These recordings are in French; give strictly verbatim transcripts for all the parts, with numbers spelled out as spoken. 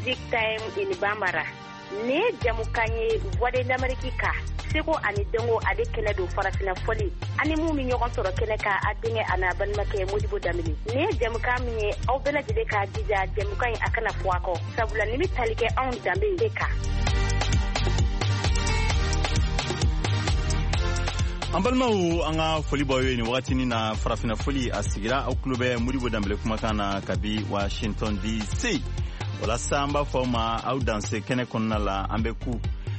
Music Time in Bambara. Ne jamukanye voix de l'Amérique ka. Seko ani dongo ade kene do farafina foli. Ani mu mi ñogon soro kene ka adinge ana banmake Modibo Damini. Ne jamuka mi aw bela jide ka dija jamukanye akana fuako. Sabula nimi talike on dambe deka. Ambalmaou anga foli boyo ni wakati ni na farafina foli asigira au klube Modibo Dambele kumakana kabi Washington D C. Wala samba foma au danse kene konna la ambeku.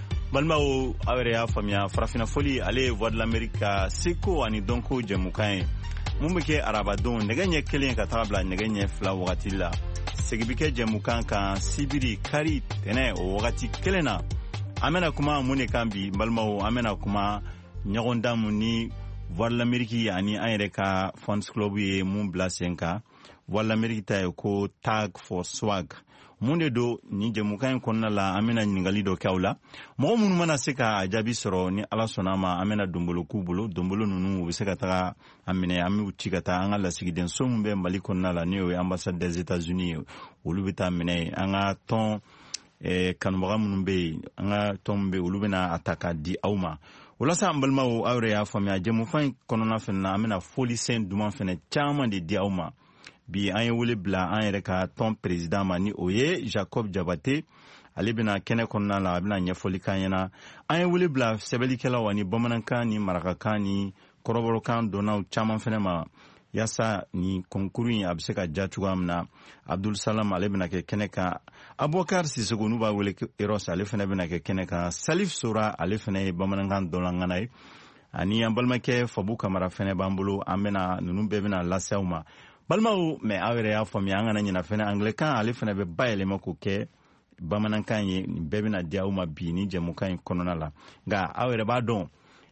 Balmaou awere ya famia farafina foli ale voix de l'Amérique seko ani donko jamukaye. Mumbeke arabadon negenye kelen katabla negenye fla wakati la. Segibike jamukan kan sibiri kari tene o wakati kelena. Amena kuma mune kambi balmaou amena kuma Nyagonda muni voix de l'Amérique ani ayereka Fans Club ye mun blasenka voix de l'Amérique ta ko tag for swag munde do ni jemukan konna la amena ningali do kawla mo mun mana seka ajabi soro ni ala sonama amena dumbolo kubulo dumbolo nunu biseka ta amene ami utikata anga la sigiden sombe mbali konna la ni ambassade des États-Unis ulubita amene anga ton e kanwaga munumbe anga tombe ulubena ataka di auma wala sa ambalma o awre ya famia jemu fan konona fenna amena foli sen duman fene chama de diauma bi an wule bla an reka ton president mani oye Jacob Jabate alibina kene konna la abina nya foli kanyana an wule bla sebeli kala wani bomananka ni maraka ni koroboro kan dona chama fene ma yasa ni konkuru abseka jatuga amna Abdul Salam alibina ke keneka Abubakar Sisoko nuba wele eros alifene bina ke keneka Salif Sura alifene bamanangan dolanganai ani ambalma ke fabu kamara fene bambulo amena nunumbe bina lasauma balmau me awere ya fami angana nyina fene anglican alifene be bayele mako ke bamanankan ye bebina diauma bini jemukan konona la ga awere ba don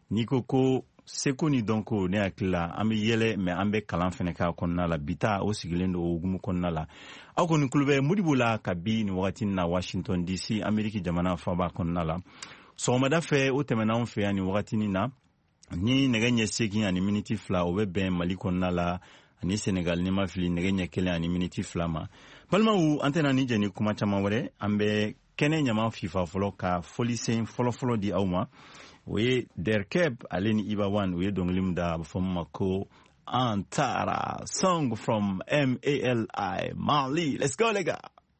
nikoko seko ni donko ne akila ambe yele me ambe kalan fene ka konna la bita o sigilendo ogumu konna la ako ni kulube Modibo la kabi ni wakati na Washington D C Ameriki jamana faba konna la so mada fe o temena on fe ani wakati ni na ni negenye seki ani minute fla o be mali konna la ani Senegal ni mafili negenye kele ani minute fla ma palma u antena ni jeni kuma chama wore ambe kene nyama FIFA folo ka folisen folo folo di auma we derkeb aleni ibawan we donglim da from ko Antara song from M A L I Mali. Let's go lega.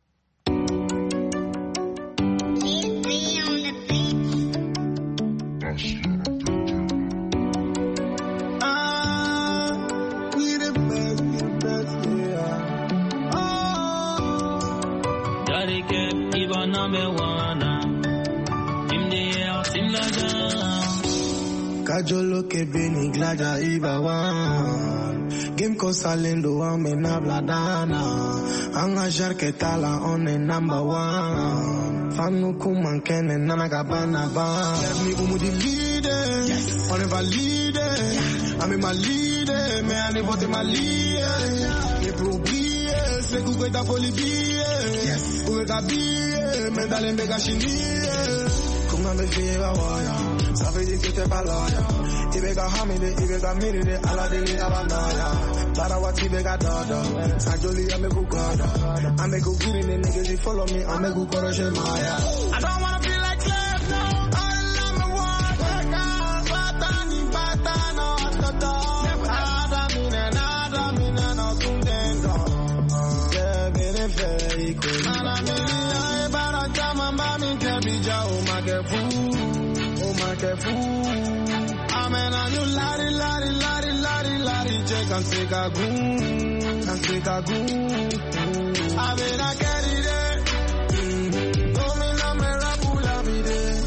Kajolo ke beni glada ibawan game ko salendo amena bladana anga jarke tala on est number one fanu kuman kene nana gabana ba let me umu di leader yes. On est valide yeah. Ame ma leader mais ane vote ma leader me pour oublier c'est que ta folie yes. Ou gabi mais dans les méga chini kuma me fiera waya ça veut dire que t'es pas loyal. Ibega hamide, ibega miride, ala deli abanaya. Tarawati ibega dodo, sajoli ame kukodo. Ame kukiri ne niggas, you follow me, ame kukoroje maya. I don't wanna feel like slave, no. I love me one, batani, batano, toto. Nada mine, nada mine, no kundendo. Yeah, bene fake. Nada mine, I bara jama mami kebija, oh my girl. Careful. Amen, and you lari, lari, lari, lari, lari, check and take a goon, and take a goon. I mean, I get it there. Don't mean I'm a rapula be there.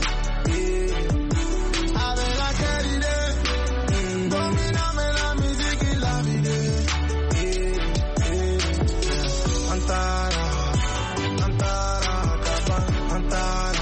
I mean, I get it there. Don't mean I'm a music la be there. Antara, Antara, Kapa, Antara.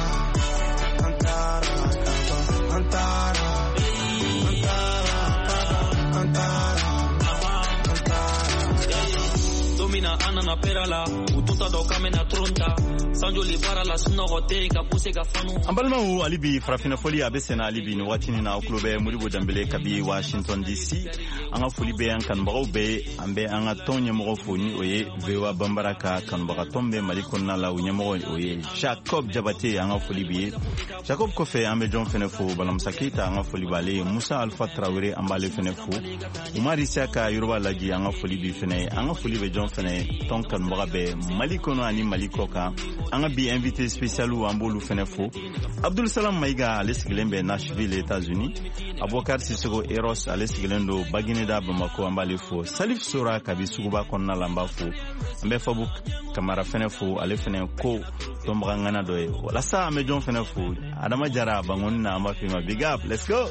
Domina ana na perala, ututa doka mena tronta. an balimaw hali bi farafina foli a bɛ senna hali bi ni waatini na aw tulo bɛ Modibo Dembele kabi Washington D C. An ka foli bɛ an kanubagaw bɛɛ, an bɛ an ka tɔn ɲɛmɔgɔ fo ni o ye V O A Banbara ka kanubagatɔn bɛ Mali kɔnɔna la, o ɲɛmɔgɔ o ye Jacob Jabate. An ka foli bɛ ye Jacob. Kɔfɛ an bɛ jɔn fɛnɛ fo? Balamusa Keita, an ka foli b'ale. Musa Alpha Traoré, an b'ale fɛnɛ fo. Umar Isaka Yoruba Laji, an ka foli bi fɛnɛ. An ka foli bɛ jɔn fɛnɛ? Tɔn kanubaga bɛɛ Mali kɔnɔ ani Mali kɔ kan. An ka bi invité spécial an b'olu fɛnɛ fo. Abdul Salam Maïga, ale sigilen bɛ Nashville, États-Unis. Abubakar Sissogo Eros, ale sigilen do Bagineda, Bamako, an b'ale fo. Salif Sora kabi Suguba kɔnɔna la, an b'a fo. An bɛ Fabu Kamara fɛnɛ fo, ale fɛnɛ ko tɔnbaga ŋana dɔ ye. Walasa an bɛ jɔn fɛnɛ fo? Adama Jara Bangoni na, an b'a f'i ma big up, let's go.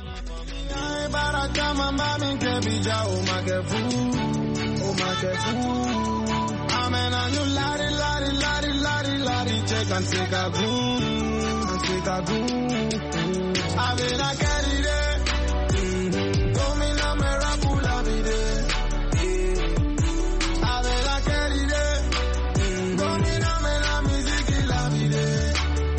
Amen, and you lari, lari, lari, lari, lari, check and take a goon, and take a goon. I mean, I get it, eh? Don't mean I'm a rapper, I be there. I mean, I get it, eh? Don't mean I'm a music, I be there.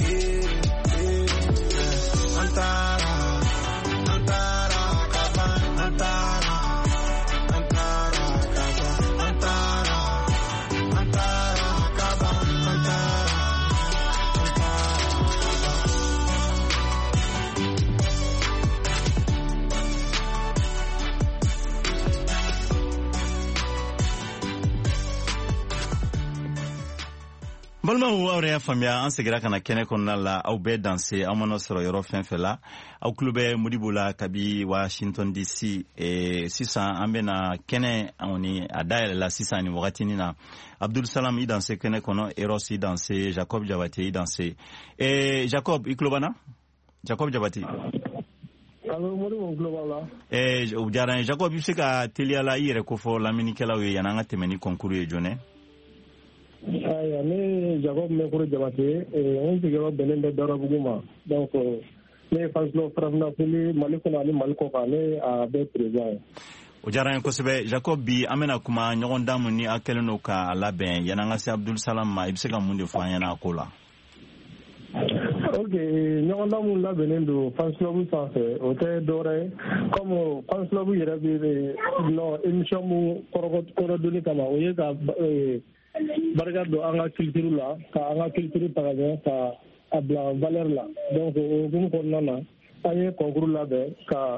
Antara, Antara, Kaba, Antara, Antara, Kaba, Antara. Balimaw, aw y'a faamuya, an segira ka na kɛnɛ kɔnɔna la, aw bɛɛ danse, aw mana sɔrɔ yɔrɔ fɛn fɛn la. Aw tulo bɛ Modibo la kabi Washington D C. Eh, sisan an bɛna kɛnɛ ani a dayɛlɛ la sisan ni wagatini na. Abdul Salam i danse kɛnɛ kɔnɔ, Eros i danse, Jacob Jabate i danse. Eh, Jacob, i tulo b'an? Jacob Jabate. Allo, Modibo tulo b'a la. Eh, o diyara n ye. Jacob, i bɛ se ka teliya la i yɛrɛ kofɔ lamɛnnikɛlaw ye yan'an ka tɛmɛ ni concours ye jɔnɛ? Aya, ne Jacob Mekuru Jabate, on sigiyɔrɔ bɛnnen bɛ Darabugu ma. Donc, ne ye Fansilo Farafina fili Mali kɔnɔ ani Mali kɔ kan, ne a bɛ président ye. O diyara n ye kosɛbɛ. Jacob, bi an bɛna kuma ɲɔgɔn dan mun ni aw kɛlen don k'a labɛn yan'an ka se Abdul Salam ma, i bɛ se ka mun de fɔ an ɲɛna a ko la? Ok, ɲɔgɔn dan mun labɛnnen don Fansilobu sanfɛ, o tɛ dɔwɛrɛ ye. Comme Fansilobu yɛrɛ bɛ non émission mun kɔrɔdonni kama, o ye ka barika don an ka culture la, ka an ka culture ta ka ɲɛ, ka a bila valeur la. Donc o hukumu kɔnɔna na, an ye concours labɛn ka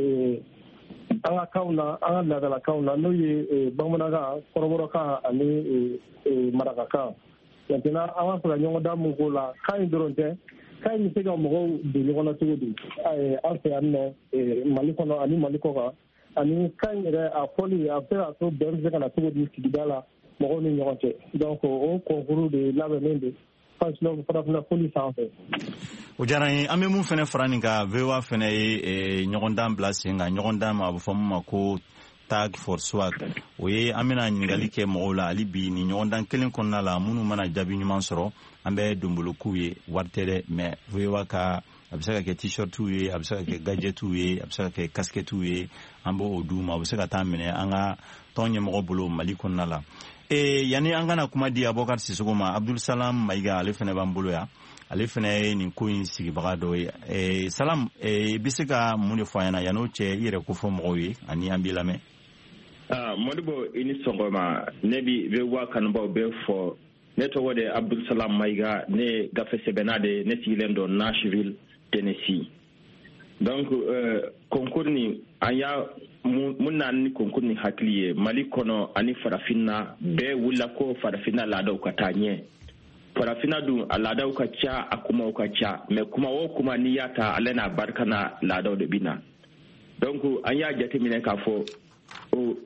an ka kanw na, an ka laadalakanw na, n'o ye bamanankan, kɔrɔbɔrɔkan ani marakakan. Maintenant an b'a fɛ ka ɲɔgɔn dan mun k'o la, kan in dɔrɔn tɛ, kan in bɛ se ka mɔgɔw don ɲɔgɔn na cogo di? An fɛ yan nɔ Mali kɔnɔ ani Mali kɔ kan, ani kan in yɛrɛ a fɔli a bɛ se ka to bɛn bɛ se ka na cogo di sigida la mɔgɔw ni ɲɔgɔn cɛ. Donc o concours de labɛnnen don Fansilobu Farafina foli sanfɛ. O diyara n ye. An bɛ mun fɛnɛ fara nin kan, V O A fɛnɛ ye ɲɔgɔn dan bila sen kan. Ɲɔgɔn dan ma a bɛ fɔ mun ma ko tag for swag. O ye an bɛna ɲininkali kɛ mɔgɔw la hali bi ni ɲɔgɔn dan kelen kɔnɔna la minnu mana jaabi ɲuman sɔrɔ, an bɛ donbolokuw ye, wari tɛ dɛ, mais V O A ka a bɛ se ka kɛ t-shirtiw ye, a bɛ se ka kɛ gadgetiw ye, a bɛ se ka kɛ casquettiw ye, an b'o d'u ma, o bɛ se ka taa minɛ an ka tɔn ɲɛmɔgɔ bolo Mali kɔnɔna la. Eh, yani an kana kuma di Abubakar Sissogo ma, Abdul Salam Maïga ale fɛnɛ b'an bolo yan, ale fɛnɛ ye nin ko in sigibaga dɔ ye. Eh, Salam, eh, i bɛ se ka mun de fɔ an ɲɛna yan'o cɛ i yɛrɛ ko fɔ mɔgɔw ye ani an b'i lamɛn. Ah, Modibo i ni sɔgɔma, ne bi V O A kanubaw bɛɛ fɔ. Ne tɔgɔ de Abdul Salam Maïga, ne gafe sɛbɛnna de, ne sigilen don Nashville, Tennessee. Donc euh, concours ni an y'a mun na ni concours ni hakili ye Mali kɔnɔ ani farafinna bɛɛ wulila ko farafinna laadaw ka taa ɲɛ. Farafinna dun a laadaw ka ca, a kumaw ka ca, mais kuma o kuma n'i y'a ta ale n'a barika na laadaw de bɛ na. Donc an y'a jateminɛ k'a fɔ o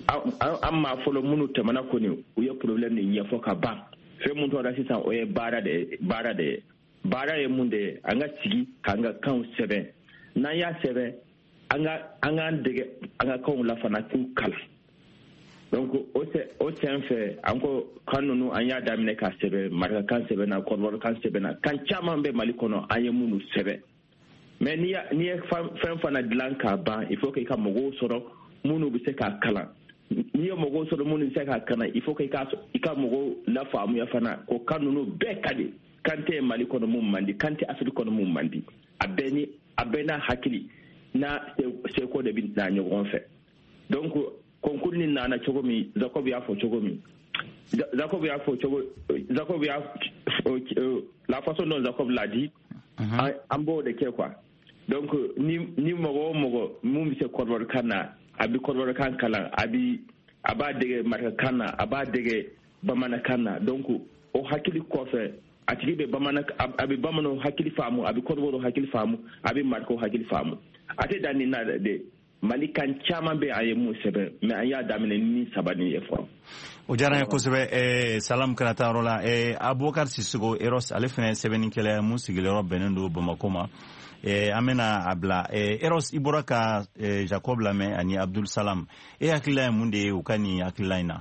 an ma fɔlɔ minnu tɛmɛna kɔni u ye problème ni ɲɛfɔ ka ban. Fɛn mun tora sisan o ye baara de baara de baara ye mun de an ka sigi k'an ka kanw sɛbɛn. N'an y'a sɛbɛn an ka an k'an dege an ka kanw la fana k'u kalan. Donc o o sen fɛ an ko kan ninnu an y'a daminɛ k'a sɛbɛn, marakakan sɛbɛnna, kɔrɔbɔrɔkan sɛbɛnna, kan caman bɛ Mali kɔnɔ an ye minnu sɛbɛn. Mais n'i ye fɛn fana dilan k'a ban, il faut que i ka mɔgɔw sɔrɔ minnu bɛ se k'a kalan. N'i ye mɔgɔw sɔrɔ minnu bɛ se k'a kalan, il faut que i ka i ka mɔgɔw lafaamuya fana ko kan ninnu bɛɛ ka di. kante mali kono mum mandi kante afrique kono mum mandi abeni abena hakili na se ko de bin na nyogon fe donc concours ni nana chogomi Jacob ya fo chogomi Jacob ya fo chogo Jacob ya la façon dont Jacob l'a dit en beau de quoi donc ni ni mogo mogo mum se korwor kana abi korwor kan kala abi aba de marka kana aba de bamana kana donc o hakili ko fe atigi be bamana abi bamano hakili famu abi korwor hakili famu abi marko hakili famu ate dani na de malikan caman be aye mu sebe mais an ya damine ni sabani e fo o jara ko sebe e salam kanata rola e abubakar sisugo eros ale fene sebe ni kele mu sigile ro benendo bamakoma e amena abla e eros iboraka e jacob lame ani abdul salam e akila munde ukani akila ina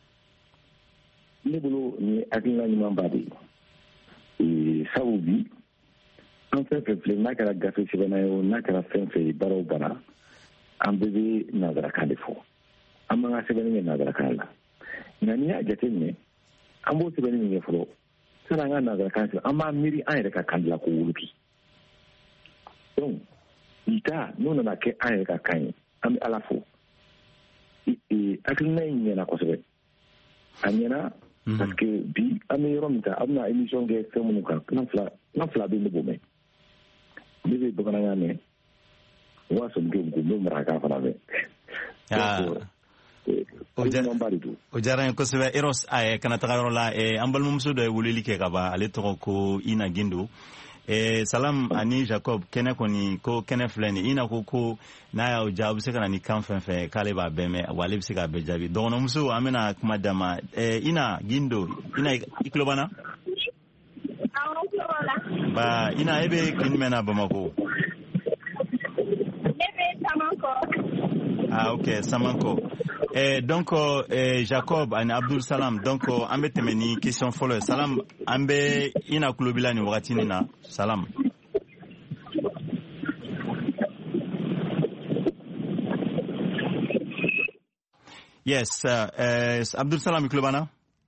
ni bulu ni akila ni mambadi e saudi en fait le nakara gafe sebe na yo nakara fenfe baro bana ambebe nazara kande fo amma sebe ni nazara kala nani ya jatin ne ambo sebe ni ne fo sana nga nazara kande amma miri an reka kandla ko wulupi donc ita nuna na ke an reka kan am ala fo e akilna ni na ko sebe anyana parce que bi ami romita amna émission ge femu ka na fla na fla bi bo me bibi bokana ngane waso ngum ngum maraka fana be o jaran ko sebe eros ay kana tagaro la e ambal mum sudo e wulili ke kaba ale to ko ina gindu e salam ani jacob kene ko ni ko kene fleni ina ko ko na ya jabu se kana ni kan fen fe kale ba beme wale bi se ka be jabi dono musu amena kuma dama e ina gindo ina iklobana ba ina ebe kinmena bamako ah ok samanko eh donc eh jacob and abdul salam donc ambe temeni question follow salam ambe ina kulobila ni wakati nina salam yes uh, eh, abdul salam kulobana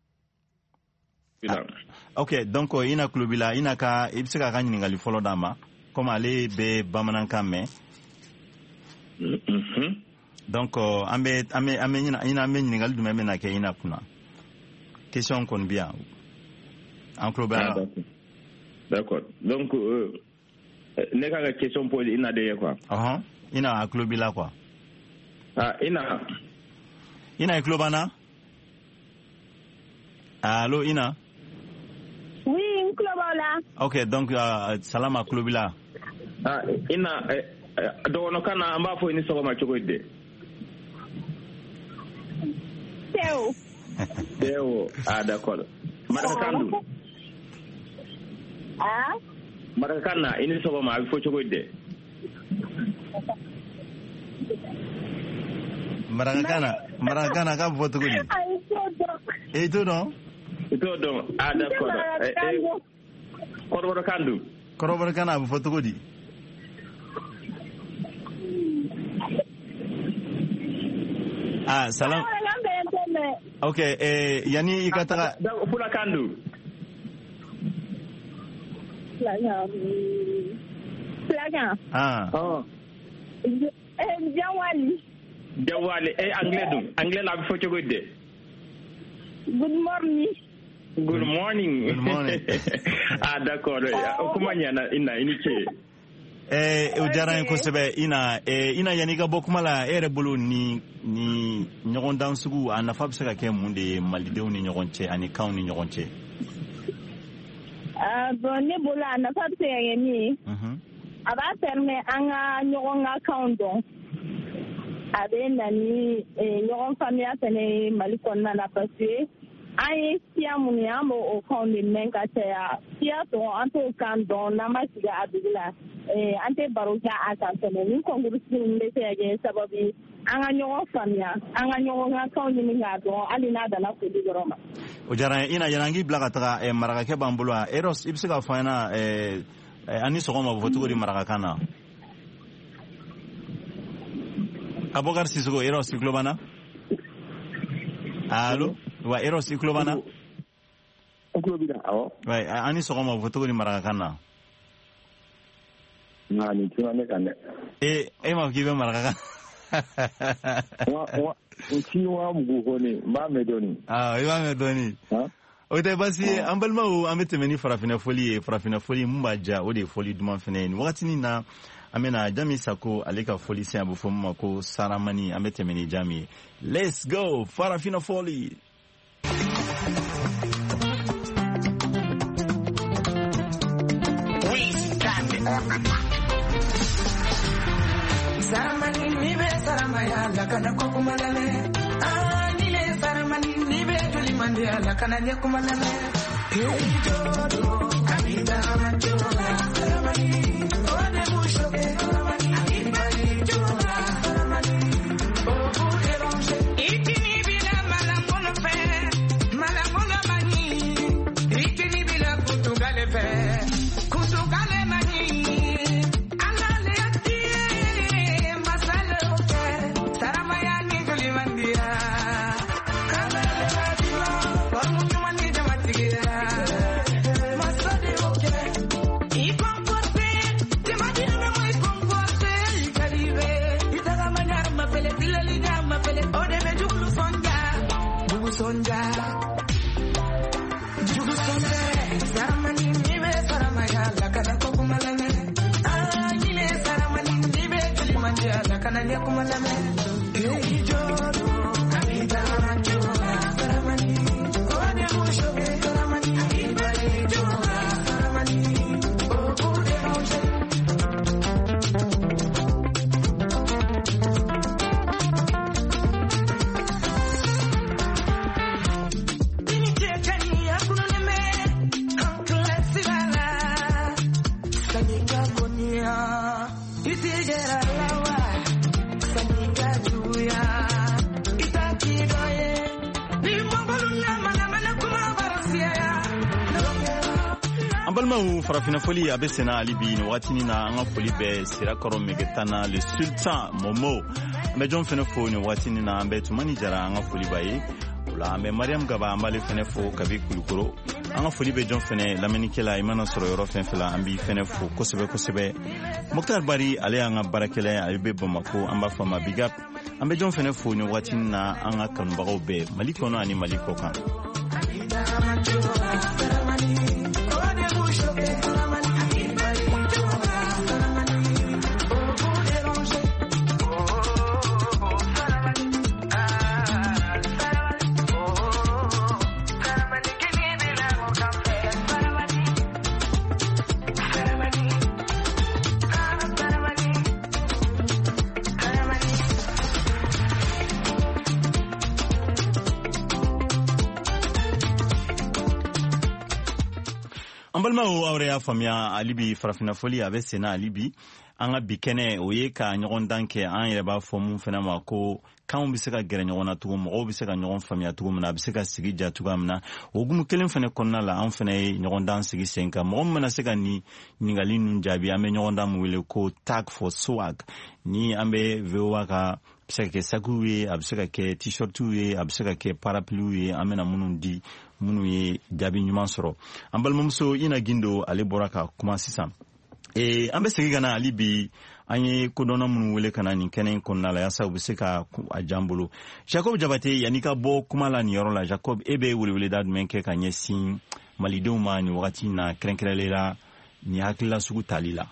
ah, ok donc ina kulobila ina ka ibsika ka nyingali follow dama comme ale be bamanan kame mhm donc ambe ambe ambe ina ina ambe ningal dum ambe na ke ina kuna question kon bien en global ah, d'accord donc euh, ne ka question pour ina de quoi aha ina a global quoi ah ina ina globana allo ina oui globala ok donc uh, salama globala ah ina eh, do no kana amba fo ni so ma chogoide Teo. Teo, ah d'accord. Marakandu. Ah? Marakana ini soba ma bi fo chogoide. Marakana, Marakana ka fo tugudi. Eh to no? Ito do, ah d'accord. Eh eh. Koroboro kandu. Koroboro kana bu fo tugudi. Ah, salam. Okay, eh yani ikataka da fula kandu. Plaga. Plaga. Ah. Oh. Eh Jawali. Jawali eh anglais dum. Anglais la bi fo chogoide. Good morning. Good morning. Good morning. Ah d'accord. Okumanya na ina inike. Eh ujara ko sebe ina eh ina yani ga bokumala ere bulu ni ni nyogon dan sugu ana fabse ka ke munde malidew ni nyogon che ani kaw ni nyogon che ah bon ne bola na fabse yani mhm aba perme anga nyogon ga kaundo abe nani nyogon famia tene malikon na na passe ai sia muni amo o kaundi menga tia sia to anto kan don na masiga abigla eh ante baruja aka tene ni konguru sinde tege sababi anga nyogo famia anga nyogo nga kaundi minga do alina da na kudi goroma o jara ina yanangi blaga taga e maraga ke bambulwa eros ibsiga fana e ani sogoma bo tugori maraga kana abogar sisugo eros globana allo wa eros globana tulo bi da awɔ ouais ani sɔgɔma fɔ cogo di marakakan na nka nin tuma ne kan dɛ e e ma k'i bɛ marakakan wa wa n ci wa mugu ko ne n b'a mɛn dɔɔni ah i b'a mɛn dɔɔni o tɛ basi an balimaw an bɛ tɛmɛ ni farafinna foli ye farafinna foli mun b'a ja o de ye foli duman fɛnɛ ye nin wagatinin na an bɛna Jami Sako ale ka foli se a bɛ fɔ min ma ko saramani an bɛ tɛmɛ ni Jami ye let's go farafinna foli saramani ni be saramaya la kana kokumalale ah ni le saramani ni be tuli mandia la kana nya kumalale hey dodo kabida manjola saramani one mushoke saramani ibali jola saramani obu deronje ikini bila malangono fe malangono mani ikini bila kutugale fe kutugale mani sonja jugu sonja saramani nibe saramaya la kana kokumalame ah nibe saramani nibe tulimanja la kana nyakumalame hey jodo kabida manjola saramani kone mushoke saramani ibali jola saramani obu deronje balimaw farafina foli a bɛ senna hali bi nin waatini na an ka foli bɛ sirakɔrɔ megetana le sultan momo an bɛ jɔn fɛnɛ fo nin waatini na an bɛ tumani jara an ka foli b'a ye o la an bɛ mariam gaba an b'ale fɛnɛ fo kabi kulukoro an ka foli bɛ jɔn fɛnɛ lamɛnnikɛla i mana sɔrɔ yɔrɔ fɛn fɛn la an b'i fɛnɛ fo kosɛbɛ kosɛbɛ moktar bari ale y'an ka baarakɛla ye ale bɛ bamako an b'a fɔ a ma big up an bɛ jɔn fɛnɛ fo nin waatini na an ka kanubagaw bɛɛ mali kɔnɔ ani mali kɔ kan balimaw aw y'a faamuya hali bi farafina foli a bɛ senna hali bi an ka bi kɛnɛ o ye ka ɲɔgɔn dan kɛ an yɛrɛ b'a fɔ mun fana ma ko kanw bɛ se ka gɛrɛ ɲɔgɔn na cogo mɔgɔw bɛ se ka ɲɔgɔn faamuya cogo min na a bɛ se ka sigi ja cogoya min na o hukumu kelen fana kɔnɔna la an fana ye ɲɔgɔn dan sigi sen kan mɔgɔ min mana se ka nin ɲininkali ninnu jaabi an bɛ ɲɔgɔn dan min wele ko tag for swag ni an bɛ V O A ka a bɛ se ka kɛ sakiw ye a bɛ se ka kɛ t-shirtiw ye a bɛ se ka kɛ parapluiw ye an bɛna minnu di minnu ye jaabi ɲuman sɔrɔ an balimamuso Ina Gindo ale bɔra ka kuma sisan ee an bɛ segin ka na hali bi an ye kodɔnna minnu wele ka na nin kɛnɛ in kɔnɔna la yaasa u bɛ se ka a jan bolo Jacob Jabate yanni ka bɔ kuma la nin yɔrɔ la Jacob e bɛ weleweleda jumɛn kɛ ka ɲɛsin malidenw ma nin wagati in na kɛrɛnkɛrɛnlen la nin hakilila sugu tali la.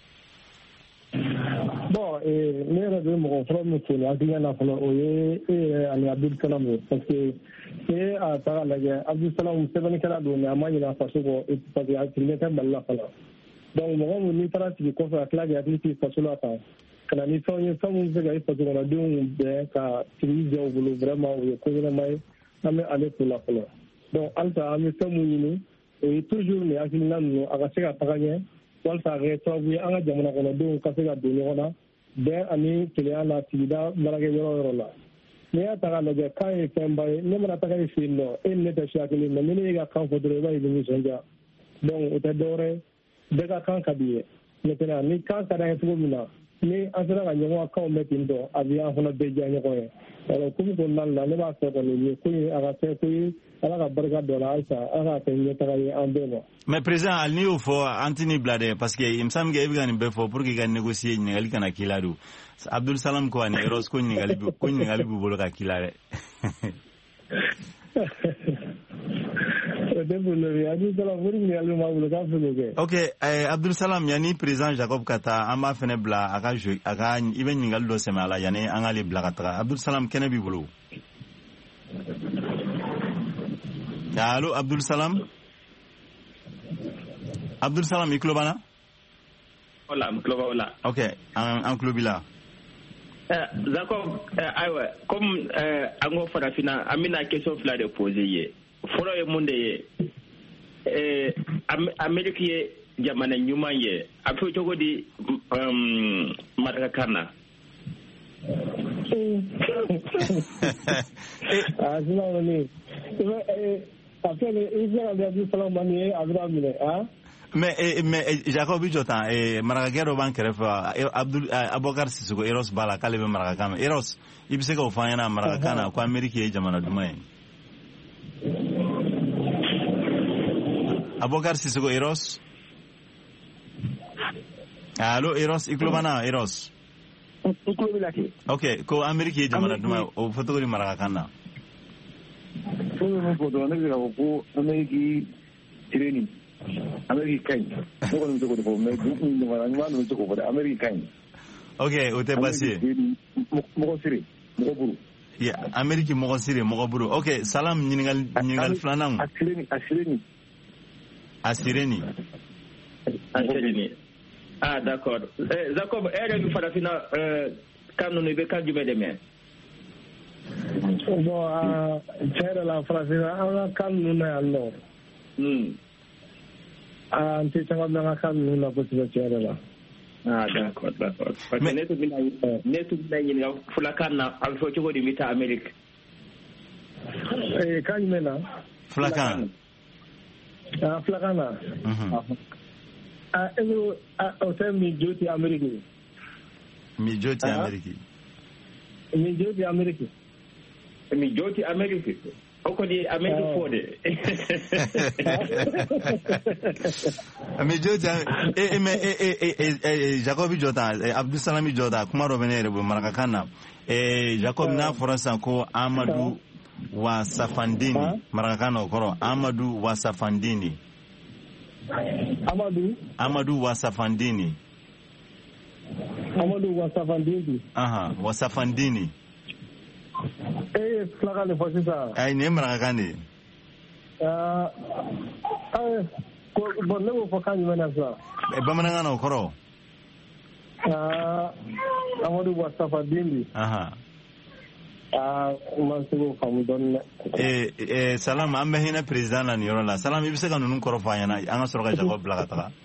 Bon, ne yɛrɛ bɛ mɔgɔ fɔlɔ min fo nin hakilina na fɔlɔ o ye e yɛrɛ ani Abdulsalam ye parce que e a taga lajɛ Abdulsalam sɛbɛnnikɛla don mais a ma ɲinɛ faso kɔ parce que a sigilen tɛ Mali la fana donc mɔgɔ min n'i taara sigi kɔfɛ a tila k'i hakili sigi faso la kan ka na ni fɛnw ye fɛn min bɛ se ka i faso kɔnɔdenw bɛn ka sigi jɛ u bolo vraiment o ye ko ɲɛnama ye an bɛ ale fo la fɔlɔ donc halisa an bɛ fɛn min ɲini o ye toujours nin hakilina ninnu a ka se ka taga ɲɛ walasa a kɛ sababu ye an ka jamana kɔnɔdenw ka se ka don ɲɔgɔn na bɛn ani kelenya la sigida baarakɛ yɔrɔ yɔrɔ la n'i y'a ta k'a lajɛ kan ye fɛnba ye ne mana taga i fɛ yen nɔ e ni ne tɛ siya kelen mais ni ne ye ka kan fɔ dɔrɔn i b'a ye i bɛ nisɔndiya donc o tɛ dɔwɛrɛ ye bɛɛ ka kan ka di ye maintenant ni kan ka d'an ye cogo min na ni an sera ka ɲɔgɔn kanw bɛ ten tɔ a bɛ an fana bɛɛ diya ɲɔgɔn ye alors komi kɔnɔna la ne b'a fɛ kɔni ye ko a ka kɛ ko ye ala ka barika dɔ la halisa ala ka kɛ ɲɛtaga ye an bɛɛ ma. mais président hali n'i y'o fɔ an tɛ nin bila dɛ parce que il me semble que e bɛ ka nin bɛɛ fɔ pour que i ka négocier ɲininkali kana k'i la don Abdul Salam ko ani Eros ko ɲininkali ko ɲininkali b'u bolo ka k'i la dɛ. Ok, eh, Abdul Salam yani président Jacob Kata an b'a fɛnɛ bila a ka jeu a ka i bɛ ɲininkali dɔ sɛmɛ a la yani an k'ale bila ka taga Abdul Salam kɛnɛ b'i bolo. Allo Abdul Salam. Abdul Salam i tulo b'an na? Wala n tulo b'aw la. Ok an an tulo b'i la. Jacob ayiwa comme an ko farafina an bɛna question fila de poser ye. Fɔlɔ ye mun de ye eh, Ameriki ye jamana ɲuman ye a fɔ cogo di um, marakakan na. Ah, sinon ni a fɛ ni i sera ka di fɔlɔ man ye a bɛ minɛ ah. Mais eh, mais Jacob i jɔ tan eh, marakakɛ dɔ b'an kɛrɛfɛ Abdul Abubakar Sisoko Eros b'a la k'ale bɛ marakakan mɛn Eros i bɛ se k'o fɔ an ɲɛna marakakan na ko Ameriki ye jamana duman ye. Abubakar Sisoko Eros. Allo Eros i tulo b'an na Eros. Ok ko Ameriki ye jamana duman ye o fɔ cogo di marakakan na. Fo min fɔ dɔrɔn ne bɛ se k'a fɔ ko Ameriki tireni Ameriki ka ɲi ne kɔni bɛ se k'o de fɔ mais jamana ɲuman ninnu bɛ se k'o fɔ dɛ Ameriki ka ɲi. Ok o tɛ baasi ye. Mɔgɔ siri mɔgɔ buru. Ameriki mɔgɔ siri mɔgɔ buru. Ok Salam ɲininkali ɲininkali filanan. A sireni a sireni. A sireni. A sireni. Ah d'accord. Eh, Jacob e yɛrɛ bɛ farafina kan ninnu i bɛ kan jumɛn de mɛn? Bon tiɲɛ yɛrɛ la farafina an ka kan ninnu na yan nɔ. An tɛ caman mɛn an ka kan ninnu na kosɛbɛ tiɲɛ yɛrɛ la. Ah d'accord d'accord. Parce que ne tun bɛna ne tun bɛna ɲininka fulakan na a bɛ fɔ cogo di n bɛ taa Amérique? Eh kan jumɛn na? Fulakan. Ah fulakan na. Ah e bɛ o tɛ min jo tɛ Amérique. Mi jo tɛ Amérique. Mi jo tɛ Amérique. Mi jo tɛ Amérique. O kɔni ye Amérique fɔ de. Mi jo tɛ e mais e e e Jacob jɔ tan Abdul Salam jɔ tan kuma dɔ bɛ ne yɛrɛ bolo marakakan na. Eh Jacob n'a fɔra sisan ko Amadu Wasafandini marakakan na o kɔrɔ Amadu Wasafandini. Amadu Amadu Wasafandini. Amadu Wasafandini. Aha Wasafandini. Eh fulakan de fɔ sisan. Ayi nin ye marakakan de ye. Ah bon ne b'o fɔ kan jumɛn na sisan. Bamanankan na o kɔrɔ. Ah Amadu Wasafandini. Aha. Ah man se k'o faamu dɔɔnin dɛ. Eh eh Salam an bɛ hinɛ président na nin yɔrɔ la Salam i bɛ se ka ninnu kɔrɔ fɔ an ɲɛna an ka sɔrɔ ka Jacob bila ka taga.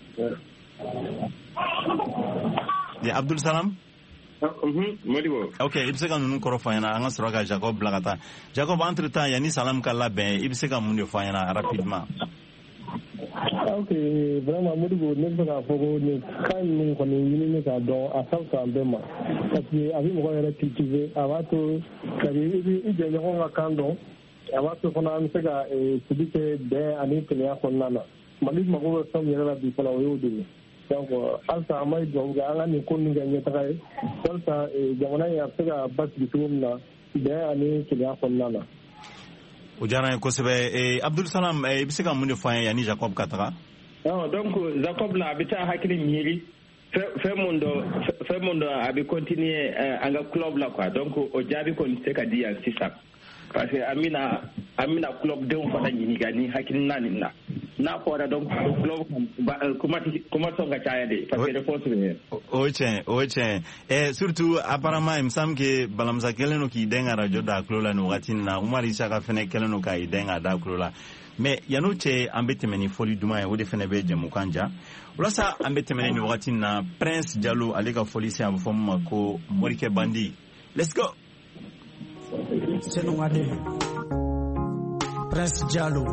Ya Abdul Salam. Modibo. Ok i bɛ se ka ninnu kɔrɔ fɔ an ɲɛna an ka sɔrɔ ka Jacob bila ka taa Jacob entre temps yanni Salam ka labɛn i bɛ se ka mun de fɔ an ɲɛna rapidement. Ok vraiment Modibo ne bɛ k'a fɔ ko nin kan ninnu kɔni ɲinini k'a dɔn a ka fisa an bɛɛ ma parce que a bɛ mɔgɔ yɛrɛ cultiver a b'a to kabi i bɛ i jɛɲɔgɔn ka kan dɔn a b'a to fana an bɛ se ka sigi kɛ bɛn ani kelenya kɔnɔna na Mali mago bɛ fɛn min yɛrɛ la bi fana o y'o de ye donc halisa an b'a dugawu kɛ an ka nin ko ninnu kɛ ɲɛtaga ye walasa jamana in a bɛ se ka basigi cogo min na bɛn ani kelenya kɔnɔna na. O diyara n ye kosɛbɛ Abdul Salam i bɛ se ka mun de fɔ an ye yanni Jacob ka taga. Donc Jacob la a bɛ taa hakili miiri fɛn mun dɔ fɛn mun dɔ a bɛ continuer an ka club la quoi donc o jaabi kɔni tɛ se ka di yan sisan parce que an bɛna an bɛna club denw fana ɲininka ni hakilina nin na n'a fɔra donc club kuma kuma sɔn ka caya de parce que réponse bɛ yen. O ye tiɲɛ o ye tiɲɛ ɛ surtout apparemment il me semble que balamusa kɛlen don k'i dɛn ka radio da kulo la nin wagati in na Umar Isaka fɛnɛ kɛlen don k'i dɛn ka da kulo la mais yan'o cɛ an bɛ tɛmɛ ni fɔli duman ye o de fɛnɛ bɛ jɛmukan ja walasa an bɛ tɛmɛ ni wagati in na Prince Jalo ale ka fɔli se a bɛ fɔ min ma ko Morikɛ Bandi let's go. Senungade Prince Jalo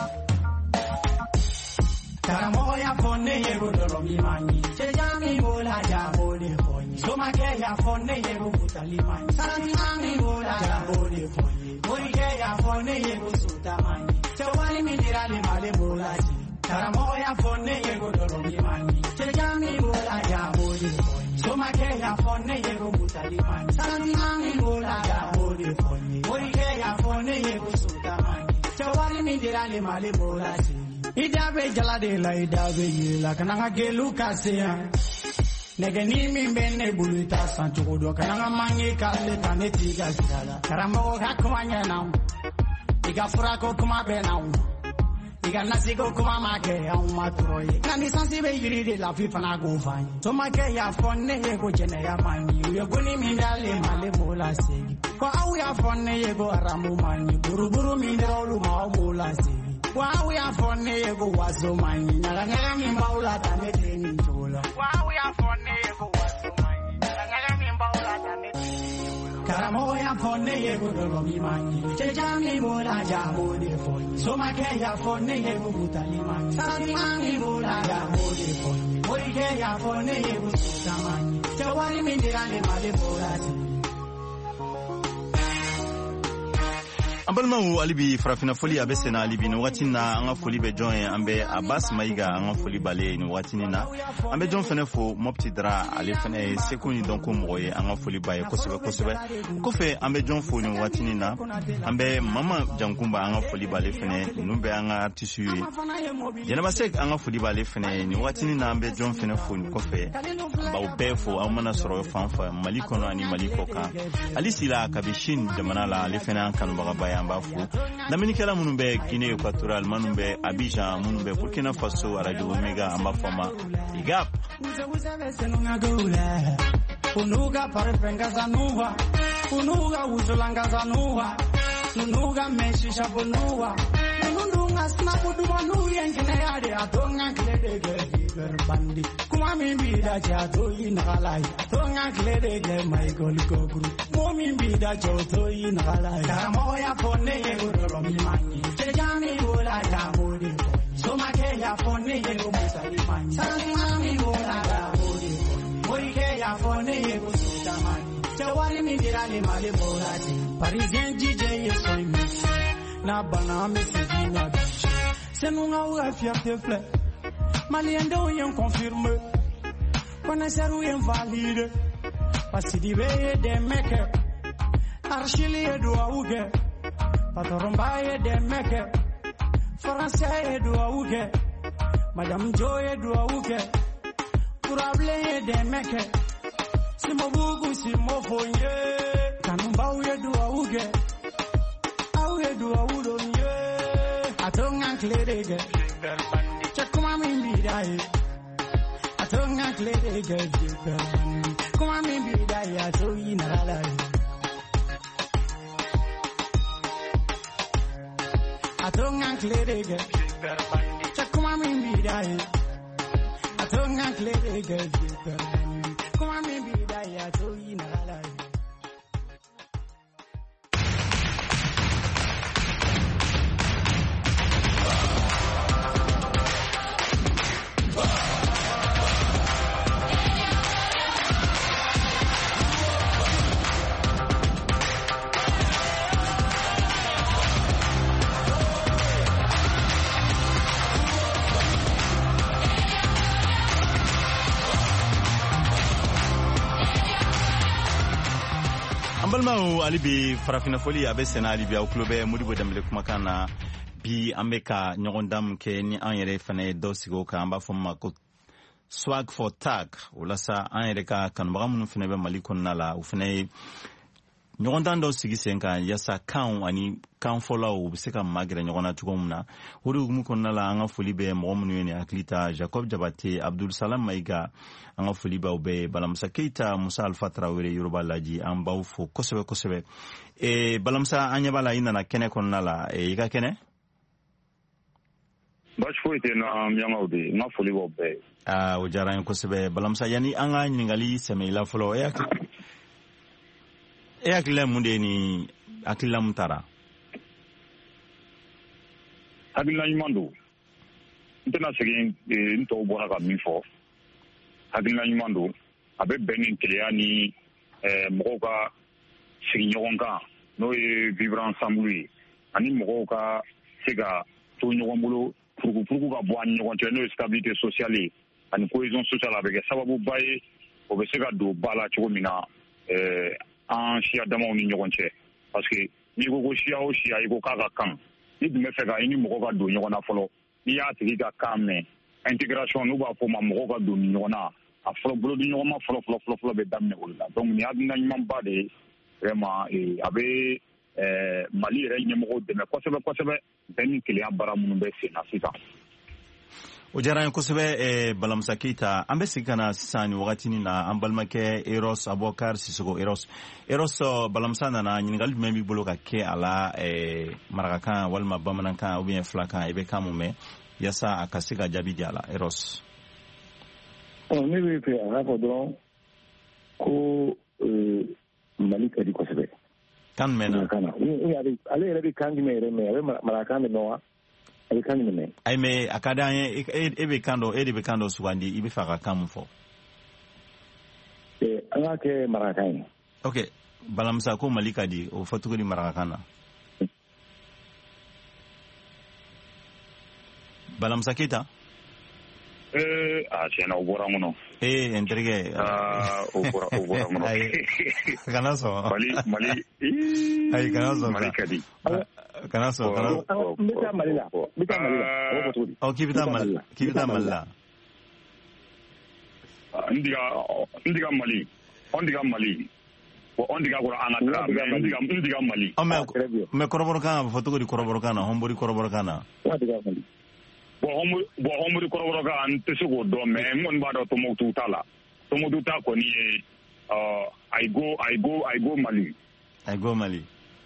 Karamoya fone yego doro mi mani Chejami bola Somake ya fone yego butalimani. Sanani bola ya bode fonye. Moike ya fone yego sutamani. Chawali mindirali male bola si. Karamo ya fone yego dolomi mani. Chejami bola ya bode fonye. Somake ya fone yego butalimani. Sanani bola ya bode fonye. Moike ya fone yego sutamani. Chawali mindirali male bola si. Idabe jalade la idabe yela kananga gelu kaseya. Nege ni mi bene buluita sancho do kananga mangi kale taneti gasala. Karamo hakwanya na. Iga furako kuma bena. Iga nasigo kuma make au matroye. Nani sensibe yiri de la fi fana go fany. To make ya fonne ye go jene ya mani. Yo goni mi dale male mola segi. Ko au ya fonne ye go aramu mani. Buru buru mi ndolu ma mola segi. Wow, we are for Nego was so mine. Narangi Maula than it in Tola. Wow, we are for Nego was so mine. Narangi Maula than it in Karamoya for Nego, the Romi Mani. Chejami Mola Jamode for you. So my care for Nego Butaliman. Sami Mola Jamode for you. Moikea for Nego Sutamani. Jawani Mindirani Malepola. Ambalma alibi farafina foli abesena alibi no watina anga foli be join ambe Abbas Maiga anga foli bale no watinina ambe jon fenefo mopti dra ale fene sekuni donc moye anga foli baye kosebe kosebe kofe ambe jon fo no watinina ambe mama jankumba anga foli bale fene numbe anga tissu jenaba sek anga foli bale fene ni watinina ambe jon fenefo ni kofe ba ubefo amana soro fanfa maliko no ani maliko ka alisila kabishin jamana la ale fene kan baga Ambafu Dominicala Munumbe Guinée Equatorial Manumbe Abidjan Munumbe Burkina Faso Radio Omega Ambafama Igap Unuga parpenga zanuwa Unuga uzulanga zanuwa Unuga meshi shabunuwa Unuga snapu duwanu yenkine ade atonga kledege Bandi kuma mimbida chato inalai Atonga kledege Michael Gogru Momi mbida chato inalai Karamoya fone yego dolomi mani Chejami bola ya bode Somake ya fone yego musali mani Sanami bola ya bode Moike ya fone yego sutamani Chawali mindirali male bola di Parisien D J yeso imisi Na bana mesiji na biche Senunga uga fierté fleur Malien de ou confirme Connaisseur ou invalide Pasidibe de meke Archili e doa uge Patoromba e de meke Français e doa uge Madame Joe e doa uge Kurable e de meke Simo bugu simo fonye Kanumba u e doa uge Au e doa udo nye Atonga klerege Chakuma mimbidai Atonga klerege Kuma mimbidai Ato inalai Atonga klerege Chakuma mimbidai Atonga klerege Kuma mimbidai Ato inalai Ambalma alibi farafina foli abesena alibi au clube Modibo Dembele kumakana bi ambeka nyogondam ke ni anyere fane dosigo ka amba foma ko swag for tag ulasa anyere ka kanbaga munu fane be malikon nala ufane nyogondam do sigi senka yasa kan ani kan fola u biseka magre nyogona tugomna huru mukon nala anga foli be mo munu ni aklita Jacob Jabate Abdul Salam Maiga anga foli ba ube Balamsa Keita Musa Alpha Traoré Yoruba laji amba ufo kosebe kosebe e Balamsa anya bala ina na kene kon nala e iga kene bashfo ite na myangaude na foli ba ube ah ujara kosebe Balamsa yani anga ningali seme ila folo e e akila munde ni akila mutara akila nyimando ntena segin nto bona ka mifo akila nyimando a bɛ bɛn ni keleya ni mɔgɔw ka sigi ɲɔgɔn kan n'o ye vivre ensemble ye ani mɔgɔw ka se ka to ɲɔgɔn bolo furugufurugu ka bɔ ani ɲɔgɔn cɛ n'o ye stabilité sociale ye ani cohésion sociale a bɛ kɛ sababuba ye o bɛ se ka don ba la cogo min na an siya damaw ni ɲɔgɔn cɛ parce que n'i ko ko siya o siya i ko k'a ka kan ni dun bɛ fɛ ka i ni mɔgɔ ka don ɲɔgɔn na fɔlɔ n'i y'a tigi ka kan mɛn intégration n'u b'a fɔ o ma mɔgɔw ka don ɲɔgɔn na a fɔlɔ bolodi ɲɔgɔn ma fɔlɔ fɔlɔ fɔlɔ fɔlɔ bɛ daminɛ o la donc nin hakilina ɲumanba de ye vraiment a bɛ Mali yɛrɛ ɲɛmɔgɔw dɛmɛ kosɛbɛ kosɛbɛ bɛn ni keleya baara minnu bɛ sen na sisan. O diyara an ye kosɛbɛ Balamusa Keyita an bɛ segin ka na sisan ni wagatinin na an balimakɛ Eros Abubakar Sisoko Eros Eros Balamusa nana ɲininkali jumɛn b'i bolo ka kɛ a la marakakan walima bamanankan ou bien filakan i bɛ kan mun mɛn yasa a ka se ka jaabi di a la Eros. Ne bɛ fɛ a k'a fɔ dɔrɔn ko Mali ka di kosɛbɛ. Kan mɛn na. Ale yɛrɛ bɛ kan jumɛn yɛrɛ mɛn a bɛ marakakan de mɛn wa? A bɛ kan jumɛn mɛn? Ayi mɛ a ka d'an ye e bɛ kan dɔ e de bɛ kan dɔ sugandi i bɛ fɛ ka kan mun fɔ? An k'a kɛ marakakan ye. Ok Balamusa ko Mali ka di o fɔ cogo di marakakan na? Balamusa Keyita. Eh, a tiɲɛna o bɔra n kɔnɔ. Eh, n terikɛ. Aa o bɔra o bɔra n kɔnɔ. Ayi kana sɔn. Mali Mali. Ayi kana sɔn. Mali ka di. Kana sɔn kana. N bɛ taa Mali la. N bɛ taa Mali la. Ɔ k'i bɛ taa Mali k'i bɛ taa Mali la. N diga n diga Mali. An diga Mali. Bon an diga kɔrɔ an ka taa mais n diga n diga Mali. Ɔ mais mais kɔrɔbɔrɔkan a bɛ fɔ cogo di kɔrɔbɔrɔkan na hɔnbori kɔrɔbɔrɔkan na. N diga Mali. Bon hɔnbori kɔrɔbɔrɔkan n tɛ se k'o dɔn mais n kɔni b'a dɔn Tɔnbukutu t'a la Tɔnbukutu ta kɔni ye I go I go I go Mali. I go Mali.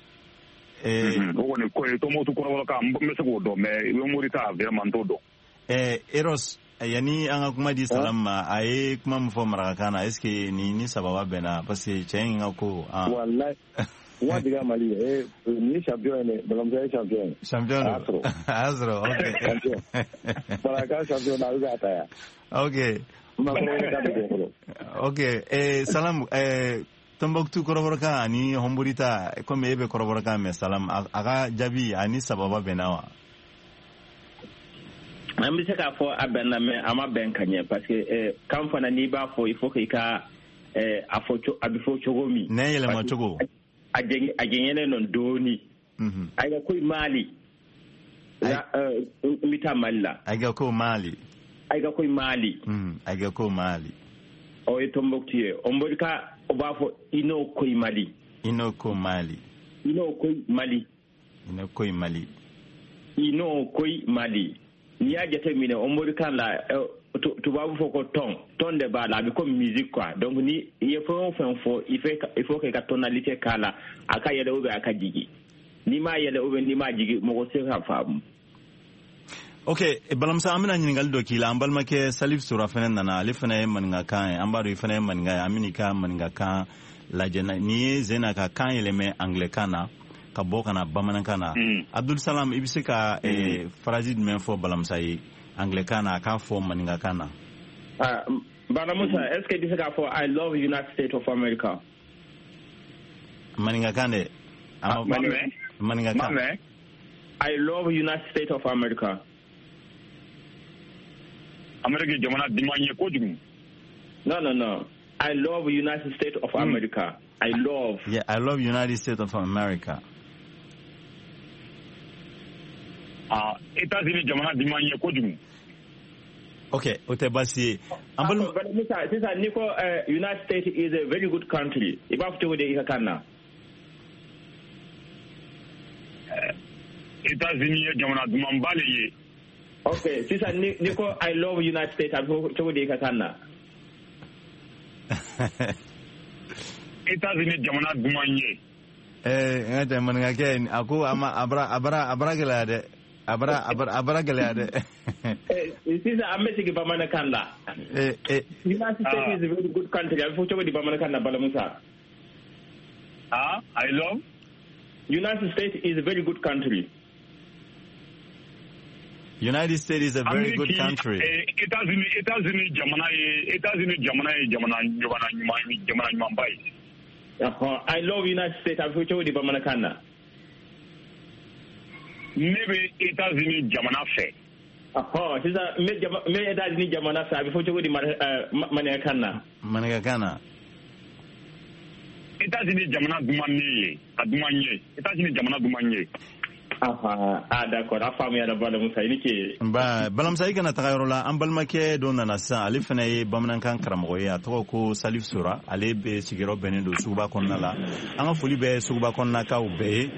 o kɔni ko ye Tɔnbukutu kɔrɔbɔrɔkan n bɛ se k'o dɔn mais hɔnbori ta vraiment n t'o dɔn. Eros yanni an ka kuma di Salam ma a ye kuma min fɔ marakakan na est ce que ni ni sababa bɛnna parce que cɛ in ka ko. Wallahi. Wa diga Mali eh ni champion ne Balamusa ye champion. Champion. Astro. Astro. Okay. Baraka champion na uga ta ya. Okay. Okay. Eh Salam eh Tɔnbukutu kɔrɔbɔrɔkan ani hɔnborita comme e bɛ kɔrɔbɔrɔkan mɛn Salam a ka jaabi ani sababa bɛnna wa? An bɛ se k'a fɔ a bɛnna mais a ma bɛn ka ɲɛ parce que kan fana n'i b'a fɔ il faut que i ka a fɔ a bɛ fɔ cogo min. Ne yɛlɛma cogo. A jɛngɛnen nɔ dɔɔni. A ka ko Mali. N bɛ taa Mali la. A ka ko Mali. A ka ko Mali. A ka ko Mali. O ye Tɔnbukutu ye. O mbɔrika o b'a fɔ i n'o ko Mali. I n'o ko Mali. I n'o ko Mali. I n'o ko Mali. I n'o ko Mali. N'i y'a jateminɛ o mbɔrika la tubabu fɔ ko tɔn tɔn de b'a la a bɛ comme musique quoi donc ni i ye fɛn o fɛn fɔ il faut que ka tonalité k'a la a ka yɛlɛ ou bien a ka jigin n'i m'a yɛlɛ ou bien n'i m'a jigin mɔgɔ se ka faamu. Ok Balamusa an bɛna ɲininkali dɔ k'i la an balimakɛ Salif Sora fɛnɛ nana ale fɛnɛ ye maninkakan ye an b'a dɔn i fɛnɛ ye maninka ye an bɛ n'i ka maninkakan lajɛ n'i ye Zena ka kan yɛlɛmɛ anglais na ka bɔ ka na bamanankan na Abdul Salam i bɛ se ka phrase jumɛn fɔ Balamusa ye anglais na a k'a fɔ maninkakan na. Balamusa est-ce que i bɛ se k'a fɔ I love United States of America? Maninkakan dɛ. Maninkakan. I love United States of America. Amerika jamana diman ye kojugu. No no no. I love United States of America. I love. Yeah, I love United States of America. Ah, États-Unis jamana diman ye kojugu. Okay, o tɛ baasi ye. An balimaw. Sisan n'i ko United States is a very good country i b'a fɔ cogo di i ka kan na? États-Unis ye jamana dumanba le ye. Okay, sisan n'i ko I love United States a bɛ fɔ cogo di i ka kan na? États-Unis jamana duman ye. Eh, n ka tɛ maninkakɛ a ko a ma a bara a bara a bara gɛlɛya dɛ. A bara a bara a bara gɛlɛya dɛ. Sisan an bɛ sigi bamanankan la. United States is a very good country a bɛ fɔ cogo di bamanankan na Balamusa? Ah, I love. United States is a very good country. United States is a very good country. États-Unis, États-Unis, jamana ye, États-Unis, jamana ye, jamana jamana nyuma, jamana nyuma bai. I love United States. I feel di bamana kana. Maybe États-Unis jamana fe. Aha, sisa me jama me États-Unis jamana fe. I feel di mana kana. Mana kana. États-Unis jamana dumanye, adumanye. États-Unis jamana dumanye. Aha, ah d'accord. Afa me ya bala Musa inike. Ba balam sai kana tagayrola an balmake don na sa ali fana ye bamanan kan karamo ye atoko ko Salif Sura ale be sigiro benen do suba konna la an foli be suba konna ka ube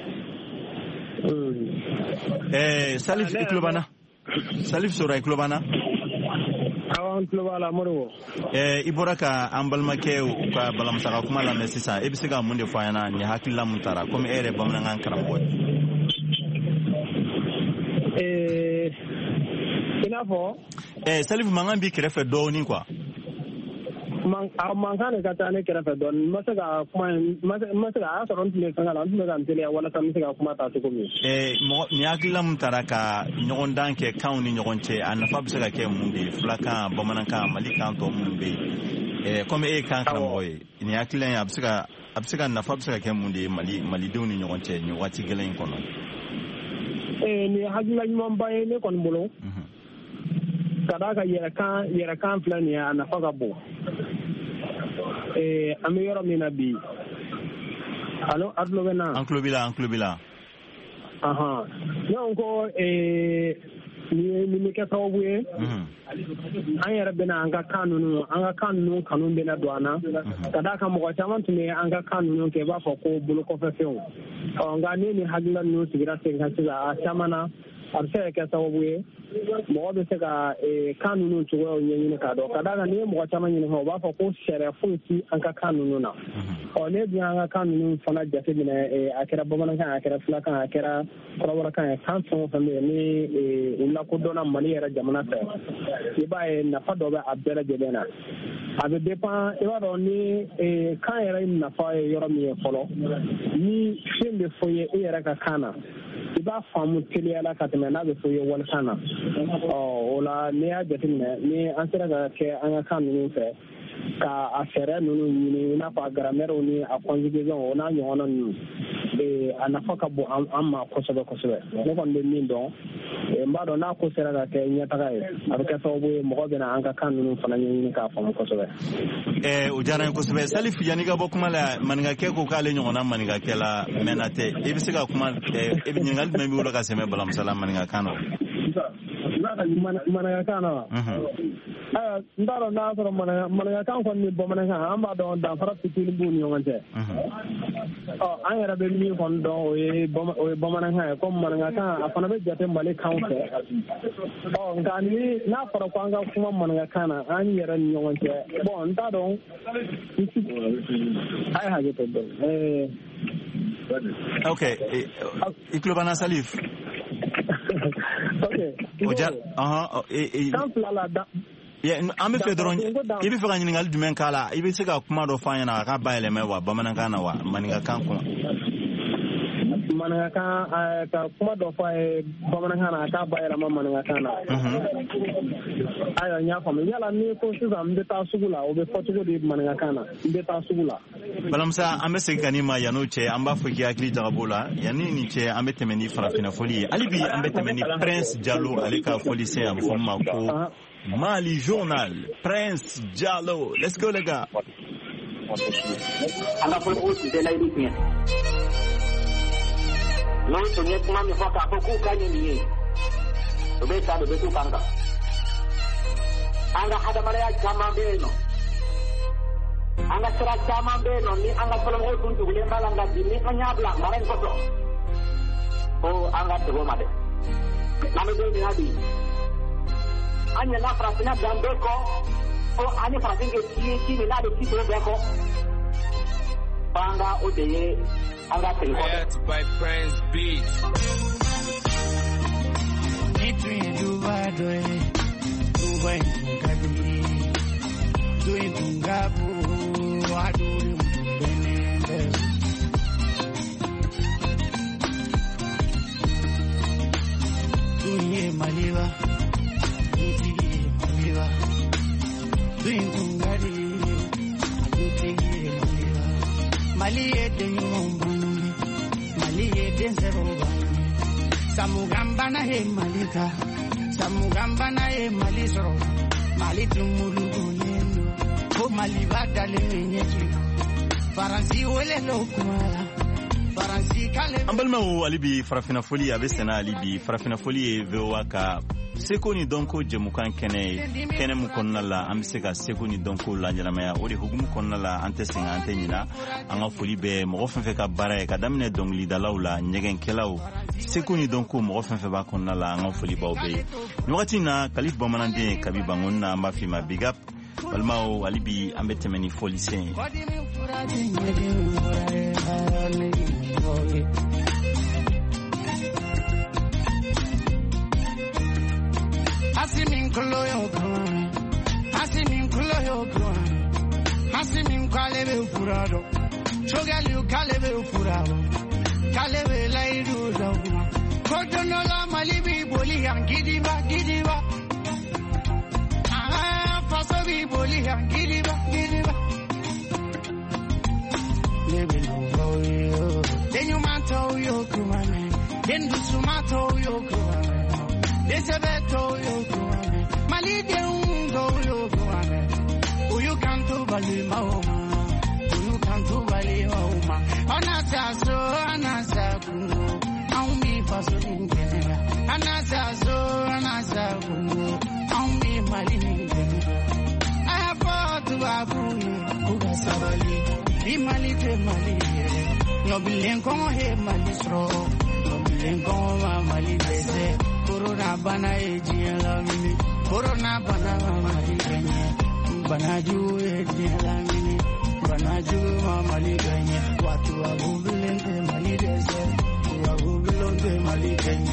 eh Salif iklobana Salif Sura iklobana awan klobala moro eh iboraka an balmake ka balam saka kuma la mesisa e bisiga munde fayana ni hakilla muntara comme ere bamanan kan karamo eh inafo eh Salif mangan bi krefe do ni quoi man man kan ka tane krefe do masaga kuma masaga asaron tile sangala tile kan tele wala tam masaga kuma ta to komi eh ni aklam taraka nyon danke kaun ni nyon che an fa bisaga ke mundi flaka bamananka malika to mumbe eh comme e kan kan boy ni aklan ya bisaga absiga na fa bisaga ke mundi mali mali doni nyon che ni wati gelen kono eh ni hajula nyum baye ne kon bolo kada ka yera kan yera kan plan ya na faga bo eh ami yoro mi nabi allo adlo bena anklo bila anklo bila aha non ko eh ni ni ke tawwe mhm an yara bena an ga kanunu an ga kanunu kanun bena duana kada ka mo chaman tune an ga kanunu ke ba fa ko bulu ko fa few o nga ne ni hagla nu sigira sen ka siga chamana arse ke tawwe mo be se ka e kanunu tuwa nyenyi ka do kada ga ne mo chaman ni ho ba fa ko shere funsi an ga kanunu na o ne bi an ga kanunu fana jate bina e akira bomana kan akira flaka akira korobara kan kan so fa ne e illa ko dona mali era jamana ta ibaye na fa do ba abdela jelena abe dépend e wado ni e kan era na fa yoro mi folo ni shende foye e era ka kana iba famu tele ala ka teme na be foye wal kana o ola ne a jetin ni ansera ga ke an kan ni fe ka afere nunu ni na fa grammaire ni a conjugaison ona nyona ni e anafaka bo amma kosobe kosobe ne kon de min don e mbado na ko sera ga ke nyata ga e abaka so bo mo be na anga kan nunu fana ni ka fa mo kosobe e o jara ko sobe Salif yani ga bokuma la maniga ke ko kale nyona maniga ke la menate e bisiga kuma e bi ngal me bi wala ka seme balam salam maniga kano mana kana ah ndaro na so mana mana kan ko ni bo mana kan amba don da fara fitil bu ni wonte oh an yara be mi kon do e bo e bo mana kan ko mana kan afana be jate male kan ko oh ngani na fara ko anga kuma mana kana an yara ni wonte bo nda don ai ha je to eh okay iklobana Salif okay oja aha e kan la da ya am fe doron ibi fe ganyi ngal dumen kala ibi sika kuma do fanya na ka bayele mewa bamanan kana wa maninga kan kuma mananga kan ka kuma do fa bamanan kana ka bayele ma mananga kana ayo nya fa yala ni ko suza mbe ta sugula o be fotugo di mananga kana mbe ta sugula balamsa ambe se kanima yano che amba fuki akli jarabola yani ni che ambe temeni farafina folie alibi ambe temeni Prince Diallo alika folie se am foma ko Mali Journal, Prince Diallo. Let's go, les gars. Anga fo ko de la idea. Non so ne kuma mi foka ko ku ka ni ni. To be ta do be ku kanga. Anga ada mala ya jama beno. Anga sera jama beno ni anga fo ko tuntu le mala nga di ni anya bla maren ko to. Oh anga to go made. Nami do ni hadi. Anya na frasina dambeko o anya frasinge ti ti ni na de ti to beko banga o de anga te ko by Prince Beat Nitri Dubai doe Dubai ngadi doe ngabu aduru benende Duye maliwa Mali ye denzero Samugamba na he malika Samugamba na he malisro Mali tumulugo yendo Ko mali badale nyeji Faransi wele lokumala Ambalmaou alibi farafina foli abe sena alibi farafina foli e vewa ka seko ni donko jemukan kene kene mu konna la amsega seko ni donko la nyalamaya odi hugumu konna la ante singa ante nyina anga foli be mo fenfe ka bara ka damne dongli dalawla nyegen kelaw seko ni donko mo fenfe ba konna la anga foli ba obe ni wakati na kalif bamanande kabiba ngonna mafi ma big up Balmao alibi ambete meni foli sen Asimin kulo yo kuan Asimin kulo yo kuan Asimin kalebe ufurado Chogali ukalebe ufurado Kalebe laidu dogma Kodono la malibi boli yang gidiba gidiba Ah fasobi boli yang gidiba gidiba Lebe no yo Then you mato yo kuan Then du sumato yo kuan Desebeto yo kuane, malide ungo yo kuane. Uyu kantu bali mauma, uyu kantu bali mauma. Anasaso, anasakungo, aumi paso ningena. Anasaso, anasakungo, aumi mali ningena. I fought to abuye, uga sabali, di malite mali. No bilenko he malisro, no bilenko mali dese. Corona bana ejia mini Corona bana mali ganye bana ju ejia mini bana ju mali ganye watu wa gubelente mali dese wa gubelente mali ganye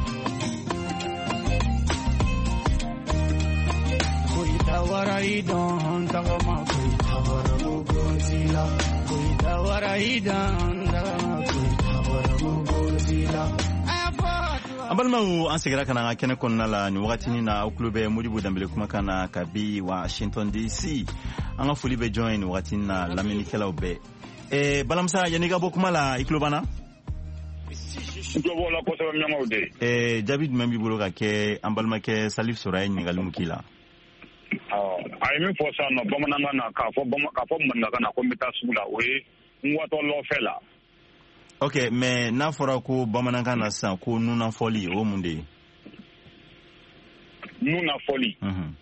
Kuitawara idon tagama kuitawara mugozila kuitawara idon tagama kuitawara mugozila Ambalmaou an segira kana nga kene konna la ni wakati ni na uklube Modibo Dambele kuma kana kabi Washington D C anga fuli be join wakati na lamini kela ube e balamsa yaniga bokuma la iklubana iklobo la ko sabe nyama ude e David membi bolo ka ke ambalma ke Salif Soray ni galim kila ah ay mi fo sa no bamananga na ka fo bama ka fo manna kana ko meta sula we ngwato lo fela. Ok, mais n'a fora ko bamanankan na san ko nuna foli o munde. Nuna foli. Mhm.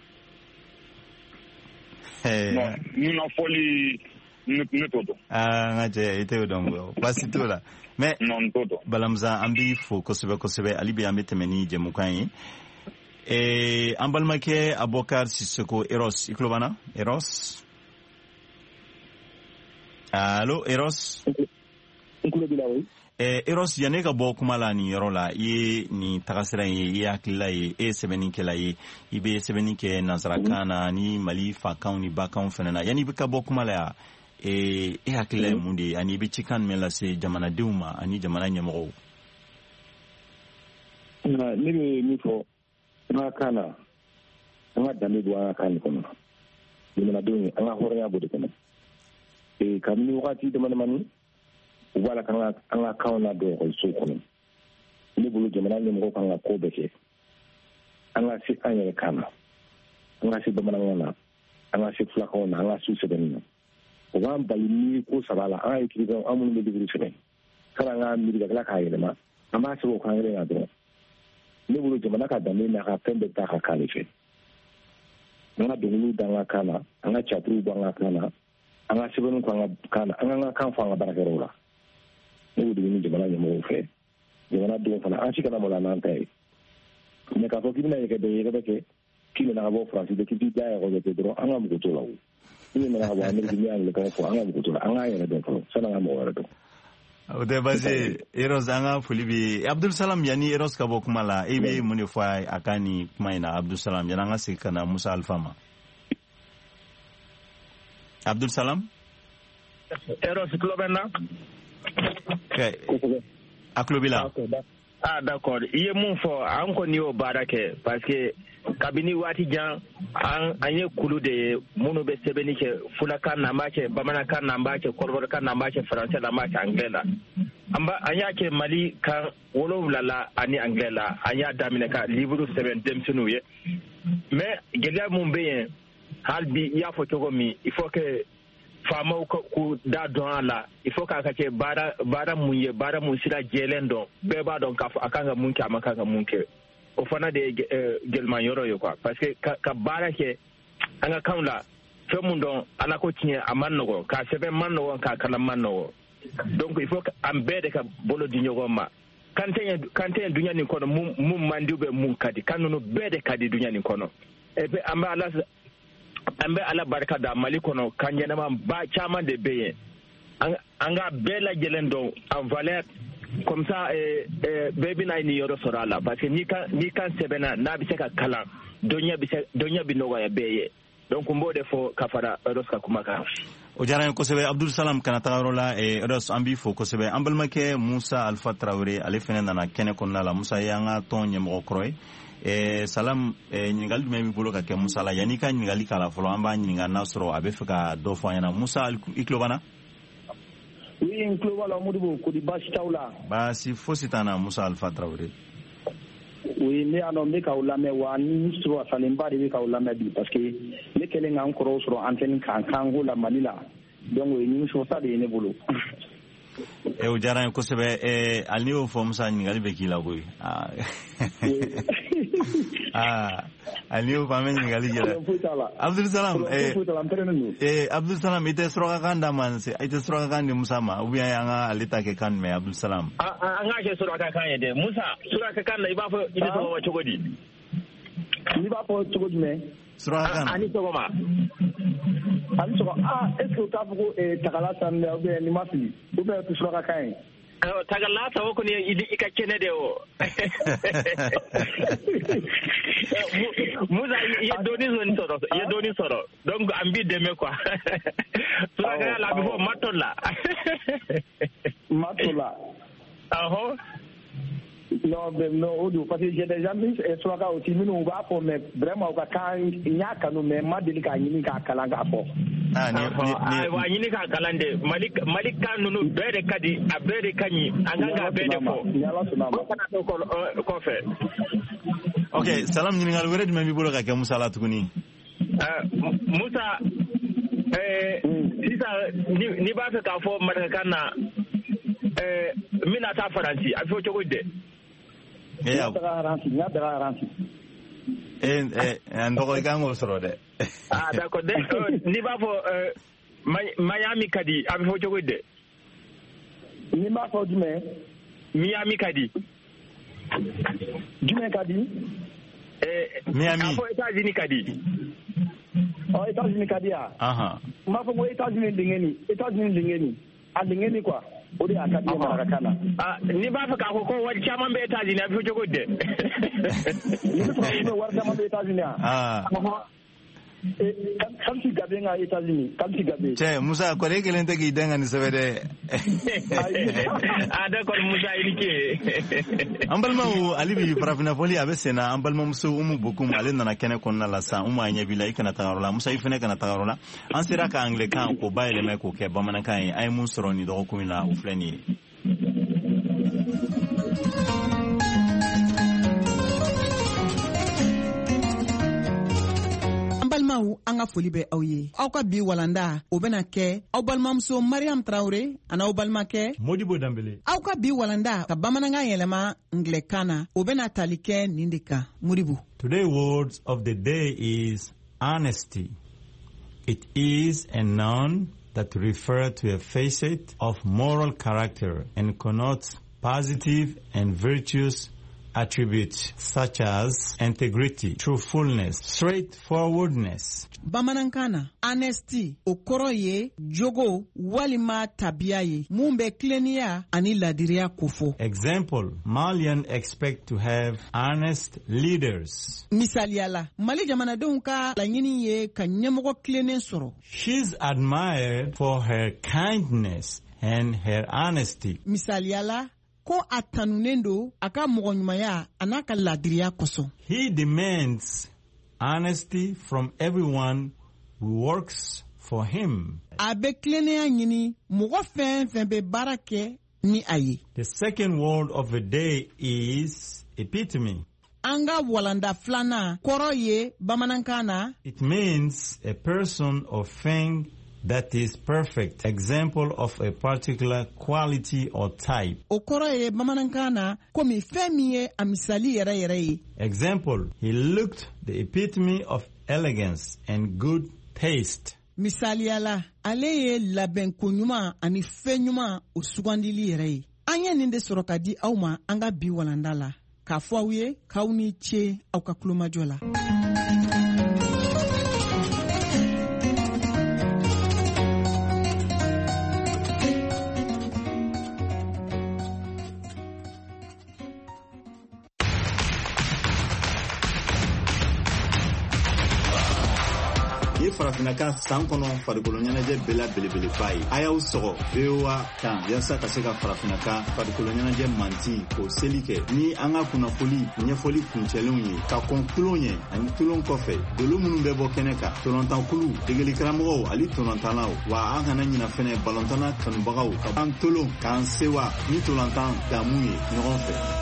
Eh. No, nuna foli ne todo. Ah, ngaje ite odongo. Basi tola. Mais non todo. Balamza ambi fo kosebe kosebe alibi amete meni je mukai. Eh, ambalmake Abokar Sissoko Eros iklobana? Eros? Allô, Eros? Eh, Eros yane ka bɔ kuma la ni yɔrɔ la I ye ni tagasira ye I ye hakilila ye e ye sɛbɛnni kɛla ye I bɛ sɛbɛnni kɛ nansarakan na ni Mali fakanw ni bakanw fɛnɛ na yanni I bɛ ka bɔ kuma la ya eh, e hakilila ye mun de ye ani I bɛ cikan jumɛn lase jamanadenw ma ani jamana ɲɛmɔgɔw. Ne bɛ min fɔ an ka kan na an ka danbe don an ka kan kɔnɔ jamanadenw an ka hɔrɔnya b'o de kɔnɔ eh, kabini wagati damadamani wala kan ka an ka kanw na don ekɔliso kɔnɔ ne bolo jamana ɲɛmɔgɔ kan ka ko bɛɛ kɛ an ka se an yɛrɛ kan na an ka se bamanankan na an ka se fulakanw na an ka se sɛbɛnni na o b'an bali ni ko saba la an ka écrivain an minnu bɛ livre sɛbɛn kana an ka miiri ka tila k'a yɛlɛma an b'a sɛbɛn o kan yɛrɛ kan dɔrɔn ne bolo jamana ka danbe n'a ka fɛn bɛɛ ta ka kan de fɛ an ka dɔnkiliw da an ka kan na an ka catiriw bɔ an ka kan na an ka sɛbɛnniw k'an ka kan na an ka kan fɔ an ka baarakɛyɔrɔw la ne bɛ duguni jamana ɲɛmɔgɔw fɛ jamana denw fana an si kana maloya n'an ta ye mɛ k'a fɔ k'i bɛna yɛrɛ bɛ yɛrɛ bɛ kɛ k'i nana ka bɔ faransi de k'i t'i da yɛrɛ bɛ dɔrɔn an ka mugu t'o la o n'i nana ka bɔ ameriki n'i y'anglikan fɔ an ka mugu t'o la an k'an yɛrɛ dɔn fɔlɔ sani an ka mɔgɔ wɛrɛ dɔn. O tɛ baasi ye Eros an ka foli bɛ Abdul Salam yanni Eros ka bɔ kuma la e bɛ mun de fɔ a ka nin kuma in na Abdul Salam yanni an ka segin ka na Musa Alfa ma. Abdul Salam. Eros tulo bɛ n na. A tulo b'i la. Ah d'accord i ye mun fɔ an kɔni y'o baara kɛ parce que kabini waati jan an an ye kulu de minnu bɛ sɛbɛnni kɛ fulakan na an b'a kɛ bamanankan na an b'a kɛ kɔrɔbɔrɔkan na an b'a kɛ faransɛ la an b'a kɛ anglais la an b'a an y'a kɛ mali kan wolonwula la ani anglais la an y'a daminɛ ka livre sɛbɛn denmisɛnninw ye mais gɛlɛya mun bɛ yen hali bi i y'a fɔ cogo min il faut que faamaw k'u da dɔn a la il faut k'a ka kɛ baara baara mun ye baara mun sira jɛlen dɔn bɛɛ b'a dɔn k'a fɔ a kan ka mun kɛ a ma kan ka mun kɛ o fana de ye gɛlɛman yɔrɔ ye quoi parce que ka, ka baara kɛ an ka kanw la fɛn mun dɔn ala ko tiɲɛ a man nɔgɔn k'a sɛbɛn man nɔgɔn k'a kalan man nɔgɔn donc il faut an bɛɛ de ka bolo di ɲɔgɔn ma kan tɛ kan tɛ duɲa nin kɔnɔ mun mun man di bɛ mun ka di kan ninnu bɛɛ de ka di duɲa nin kɔnɔ et puis an bɛ ala an bɛ ala barika da mali kɔnɔ kan ɲɛnama ba caman de bɛ yen an ka bɛɛ lajɛlen dɔn en valeur comme ça bɛɛ bɛna nin yɔrɔ sɔrɔ a la parce que ni kan ni kan sɛbɛnna n'a bɛ se ka kalan dɔnniya bɛ se dɔnniya bɛ nɔgɔya bɛɛ ye donc n b'o de fɔ ka fara Euros ka kuma kan. o diyara n ye kosɛbɛ Abdul Salam kana taga yɔrɔ la Euros an b'i fo kosɛbɛ an balimakɛ Musa Alpha Traoré ale fɛnɛ nana kɛnɛ kɔnɔna la Musa ye an ka tɔn ɲɛmɔgɔ kɔrɔ ye Eh, salam eh, ɲininkali jumɛn b'i bolo ka kɛ Musa la yanni ka ɲininkali k'a la fɔlɔ an b'a ɲininka n'a sɔrɔ a bɛ fɛ ka dɔ fɔ an ɲɛna Musa i tulo b'an na. oui n tulo b'a la Modibo kodi baasi t'aw la. baasi fosi t'an na Musa Alpha Traoré. oui ne y'a dɔn n bɛ k'aw lamɛn wa ni sɔrɔ salenba de bɛ k'aw lamɛn bi parce que ne kɛlen k'an kɔrɔw sɔrɔ antenne kan kan ko la Mali la donc o ye nimisɔnsa de ye ne bolo. e o diyara n ye kosɛbɛ eh, ali ni y'o fɔ Musa ɲininkali bɛ k'i la koyi. ah ali ni y'o fɔ an bɛ ɲininkali kɛ. Abdul Salam eh, eh, Abdul Salam i tɛ surakakan d'a ma i tɛ surakakan di Musa ma ou bien an ka ale ta kɛ kan mɛn Abdul Salam. an k'a kɛ surakakan ye dɛ Musa surakakan na i b'a fɔ i ni sɔgɔma cogo di. i b'a fɔ cogo jumɛn. surakakan na. ani sɔgɔma. ani sɔgɔma ah est ce que o t'a fɔ ko tagala san dɛ ou bien ni ma fili ou bien o tɛ surakakan ye. tagala sa o kɔni i ka kɛnɛ de o. Musa i ye dɔɔni sɔrɔ i ye dɔɔni sɔrɔ donc an b'i dɛmɛ quoi. surakakan la a bɛ fɔ matola. matola. ahɔ. non mais non o don parce que j'ai déjà mis suraka aussi minnu b'a fɔ mais vraiment u ka kan n y'a kanu mais n ma deli k'a ɲini k'a kalan k'a fɔ. wa ɲini k'a kalan de mali mali kan ninnu bɛɛ de ka di a bɛɛ de ka ɲi an kan k'a bɛɛ de fɔ o kana to kɔfɛ. ok Salam ɲininkali wɛrɛ jumɛn b'i bolo ka kɛ Musa la tuguni. Musa sisan n'i b'a fɛ k'a fɔ marakakan na n bɛna taa Faransi a bɛ fɔ cogo di dɛ. n y'a daga Faransi n y'a daga Faransi. eh eh an dɔgɔ i kan k'o sɔrɔ dɛ. ah d'accord n'i b'a fɔ Miami ka di a bɛ fɔ cogo di dɛ. n'i b'a fɔ jumɛn. Miami ka di. jumɛn ka di. Miami. a fɔ États-Unis ka di. ɔ États-Unis ka di yan. n b'a fɔ ko États-Unis dingɛni États-Unis dingɛni a dingɛni quoi. o de y'a ka di ye marakakan na. n'i b'a fɛ k'a fɔ ko wari caman bɛ États-Unis a bɛ fɔ cogo di dɛ. n'i bɛ sɔrɔ ko wari caman bɛ États-Unis yan. Kamsi Gabe nga États-Unis Kamsi Gabe. Cɛ Musa kɔni e kelen tɛ k'i den ka nin sɛbɛn dɛ. ah d'accord Musa i ni ce. an balimaw ale bi farafinna fɔli a bɛ sen na an balimamuso Umu Bokum ale nana kɛnɛ kɔnɔna la sisan Umu a ɲɛ b'i la i kana taga yɔrɔ la Musa i fɛnɛ kana taga yɔrɔ la an sera ka anglais-kan k'o bayɛlɛma k'o kɛ bamanankan ye an ye mun sɔrɔ nin dɔgɔkun in na o filɛ nin ye. balimaw an ka foli bɛ aw ye aw ka bi walanda o bɛna kɛ aw balimamuso Mariam Traoré ani aw balimakɛ Modibo Dambele. aw ka bi walanda ka bamanankan yɛlɛma anglais-kan na o bɛna tali kɛ nin de kan Modibo. Today's words of the day is honesty. It is a noun that refers to a facet of moral character and connotes positive and virtuous attributes such as integrity, truthfulness, straightforwardness. Bamanankana, honesty, o kɔrɔ ye jogo walima tabiya ye mun bɛ tilennenya ani ladiriya kofɔ. Example, Malians expect to have honest leaders. Misaliyala, Mali jamanadenw ka laɲini ye ka ɲɛmɔgɔ tilennen sɔrɔ. She's admired for her kindness and her honesty. Misaliyala, ko a tanunen do a ka mɔgɔɲumanya a n'a ka ladiriya kosɔn. He demands honesty from everyone who works for him. Abe klenia nyini mugo fen fen be barake ni aye. The second word of the day is epitome. Anga walanda flana koroye bamanankana. It means a person or thing that is perfect. Example of a particular quality or type. Okoroye bamanankana komi femiye amisali yere yere. Example, he looked the epitome of elegance and good taste. Misali ala aleye laben kunyuma ani fenyuma usugandili yere. Anya ninde sorokadi auma anga bi walandala. Ka fwawe kauni che au kakuluma jola. Farafinaka san kɔnɔ farikolo ɲɛnajɛ bɛɛ la belebeleba ye. A y'aw sɔgɔ V O A kan yasa ka se ka Farafinaka farikolo ɲɛnajɛ manti k'o seli kɛ ni an ka kunnafoli ɲɛfɔli kuncɛlenw ye ka kɔn tulon ye ani tulon kɔfɛ dolo minnu bɛ bɔ kɛnɛ kan tɔnɔntankulu degeli karamɔgɔw ali tɔnɔntannaw wa an kana ɲina fɛnɛ balɔntana kanubagaw ka an tolon k'an sewa ni tɔnɔntan damu ye ɲɔgɔn fɛ.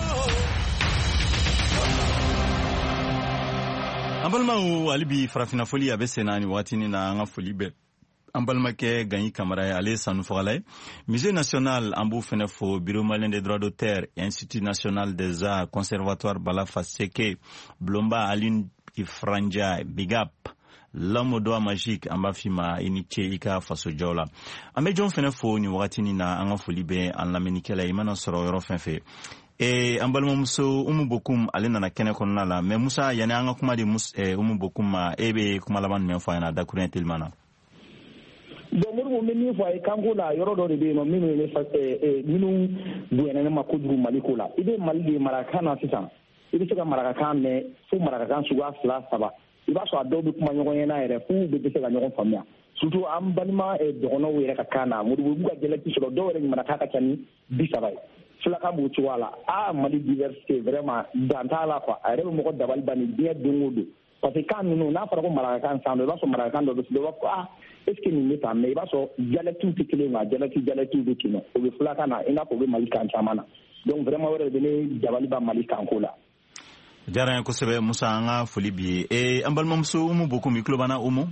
An balimaw hali bi farafina foli a bɛ sen na ni waatini na an ka foli bɛɛ an balimakɛ Gaɲi Kamara ye ale ye sanufagala ye. Musée national an b'o fɛnɛ fo Bureau malien des droits d'auteur, Institut national des arts, Conservatoire Balafa Seke, Blomba Aline Ifranja, Big Up, L'homme au doigt magique an b'a f'i ma i ni ce i ka faso jaw la. An bɛ jɔn fɛnɛ fo ni waatini na an ka foli bɛ an lamɛnnikɛla i mana sɔrɔ yɔrɔ fɛn fɛ. E an balimamuso Umu Bokum ale nana kɛnɛ kɔnɔna la mais Musa yani an ka kuma di eh, Umu Bokum ma e bɛ kuma laban min fɔ a ɲɛna dakuruɲɛ telima na. Donc Modibo n bɛ min fɔ a ye kanko la yɔrɔ dɔ de bɛ yen nɔ minnu ye minnu bonyana ne ma kojugu Mali ko la i bɛ Mali de marakakan na sisan i bɛ se ka marakakan mɛn fo marakakan suguya fila saba i b'a sɔrɔ a dɔw bɛ kuma ɲɔgɔn ɲɛna yɛrɛ f'u bɛ se ka ɲɔgɔn faamuya surtout an balima dɔgɔnɔw yɛrɛ ka kan na Modibo b'u ka dialecte sɔrɔ dɔw yɛrɛ marakakan ka ca ni bi saba ye. Filakan b'o cogoya la ah Mali diversité vraiment dan t'a la quoi a yɛrɛ bɛ mɔgɔ dabali ban ni diɲɛ don o don parce que kan ninnu n'a fɔra ko marakakan san dɔ i b'a sɔrɔ marakakan dɔ bɛ sigi i b'a fɔ ah est ce que nin bɛ tan mais i b'a sɔrɔ dialecte tɛ kelen wa dialecte dialecte bɛ ten o bɛ filakan na i n'a fɔ o bɛ Mali kan caman na donc vraiment o yɛrɛ de bɛ ne dabali ban Mali kanko la. Diyara n ye kosɛbɛ Musa an ka foli b'i ye ee an balimamuso Umu Bokum i tulo b'an na Umu.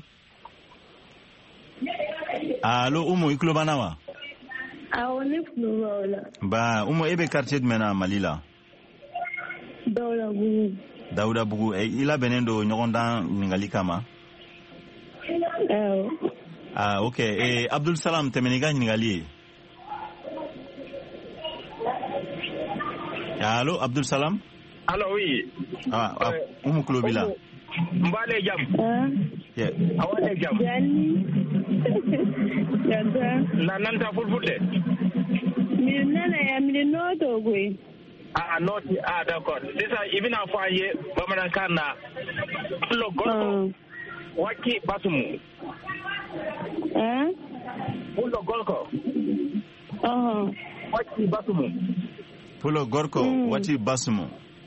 Allo Umu i tulo b'an na wa. Awɔ ne tulo b'aw la. Ba Umu e bɛ quartier jumɛn na Mali la. Dawudabugu. Dawudabugu i labɛnnen don ɲɔgɔndan ɲininkali kama. Awɔ. Ah ok eh, Abdul Salam tɛmɛni ka ɲininkali ye. Allo Abdul Salam. Allo oui. Ah, ah Umu kulo b'i la. Mbale jam. Yeah. Awale jam. Yani. Yada. La nanta fulfulde. Mi nana ya mi noto gwe. Ah not ah d'accord. Sisa ibina faye bamanankan na lo golko. Waki basumu. Eh? Pulo golko. Uh-huh. Waki basumu. Pulo gorko mm. Wati basumu.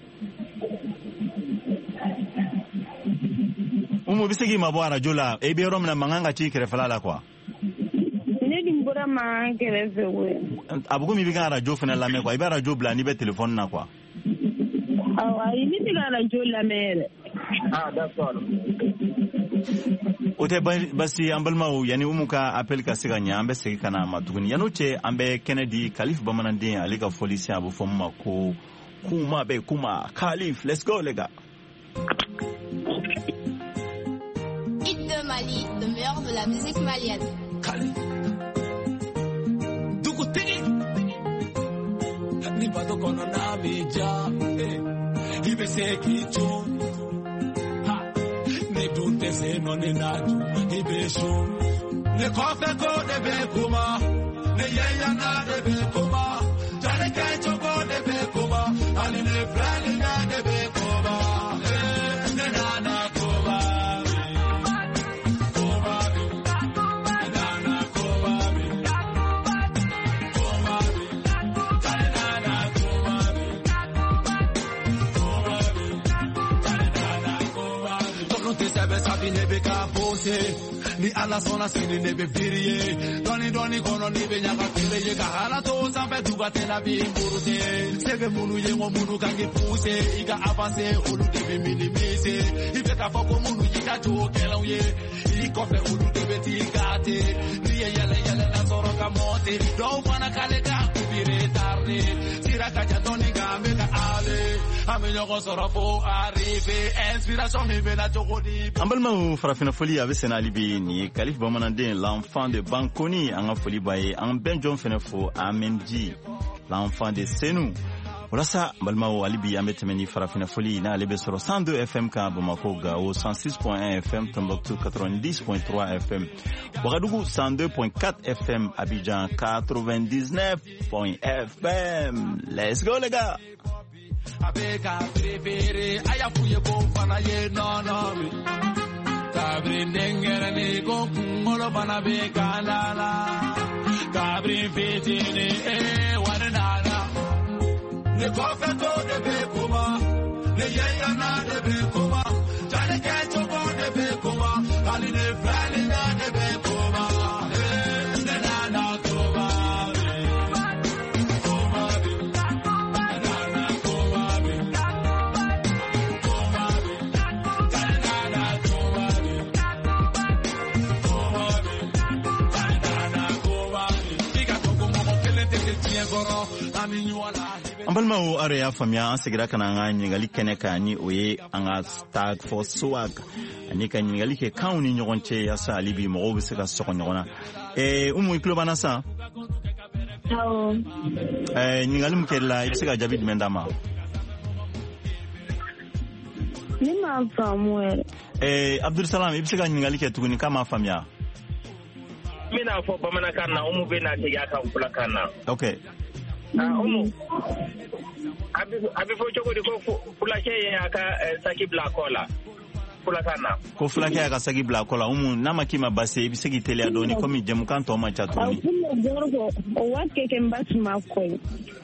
Umu bisigi mabo arajo la e be yɔrɔ min na mankan ka ci kɛrɛfɛla la quoi. Ne dun bɔra mankan kɛrɛfɛ koyi. A bɛ komi i bɛ ka arajo fana lamɛn quoi i bɛ arajo bila n'i bɛ téléphone na quoi. Awɔ ayi ne tɛ ka arajo lamɛn yɛrɛ. Ah d'accord. O tɛ basi an balimaw yani Umu ka appel ka se ka ɲɛ an bɛ segin ka na a ma tuguni yan'o cɛ an bɛ kɛnɛ di Kalif Bamananden ale ka fɔli sisan a bɛ fɔ min ma ko kuma bɛ kuma Kalif let's go les gars. Hit de Mali, le meilleur de la musique malienne. Kalif. Dugutigi. Ni bato kono na bija. Ibe se kicho. Ni dunte se no ni naju. Ibe shu. Ni kofe ko de be kuma. Ni yeya na de be kuma. Jale kecho ko de be kuma. Ali ne frali na de be kuma. Ne na na kuma. bi ne be ka pose ni ala sona sini ne be firie doni doni kono ni be nyaka kele ye ka hala to sampe duga tena bi mburute sebe munu ye ngo munu kangi puse iga avance ulu de be minimize ibe ka foko munu yika to kela ye ikofe ulu de be tigate ni yele yele na soro ka monte do wana kale ka kubire tarne sira ka jatoni ga me ka ale amenyo ko soro fo arrive inspiration me be na chokodi ambalma farafina foli avec senali bi ni kalif bamanande l'enfant de Bankoni anga foli baye an benjon fenefo amenji l'enfant de Senou Rasa balmao alibi ametemeni farafina foli na alebe soro cent deux F M ka Bamako Gao cent six point un F M Tombouctou quatre-vingt-dix point trois F M Ouagadougou cent deux point quatre F M Abidjan quatre-vingt-dix-neuf point F M. Let's go les gars. Abeka prefere aya fuye ko fana ye no no mi kabri ndengere ni ko ngolo bana be kanala kabri fitini e wanana ne kofa to de be kuma ne yaya na de be kuma jale ke to ko de be kuma ali ne flani na de be kuma e ne na na kuma Ambalma o are ya famia an segira kana nga nyigali kene ka ni oye anga tag for swag ani ka nyigali ke kauni nyogonche ya sa alibi mo be se ka soko nyogona eh umu iklo bana sa Ciao. eh nyigali mkela ibse ka David Mendama Ni ma famuel eh Abdul Salam ibse ka nyigali ke tuguni kama famia mina fo bamana kana umu be na te ya ka kula kana okay ah umu abi abi fo chogo di ko kula ke ya ka saki black cola kula kana ko fula ke ya ka saki black cola umu na makima base ibse ki tele adoni komi jemu kan to ma chatuni Akuno gorgo o wake ke mbasi makoi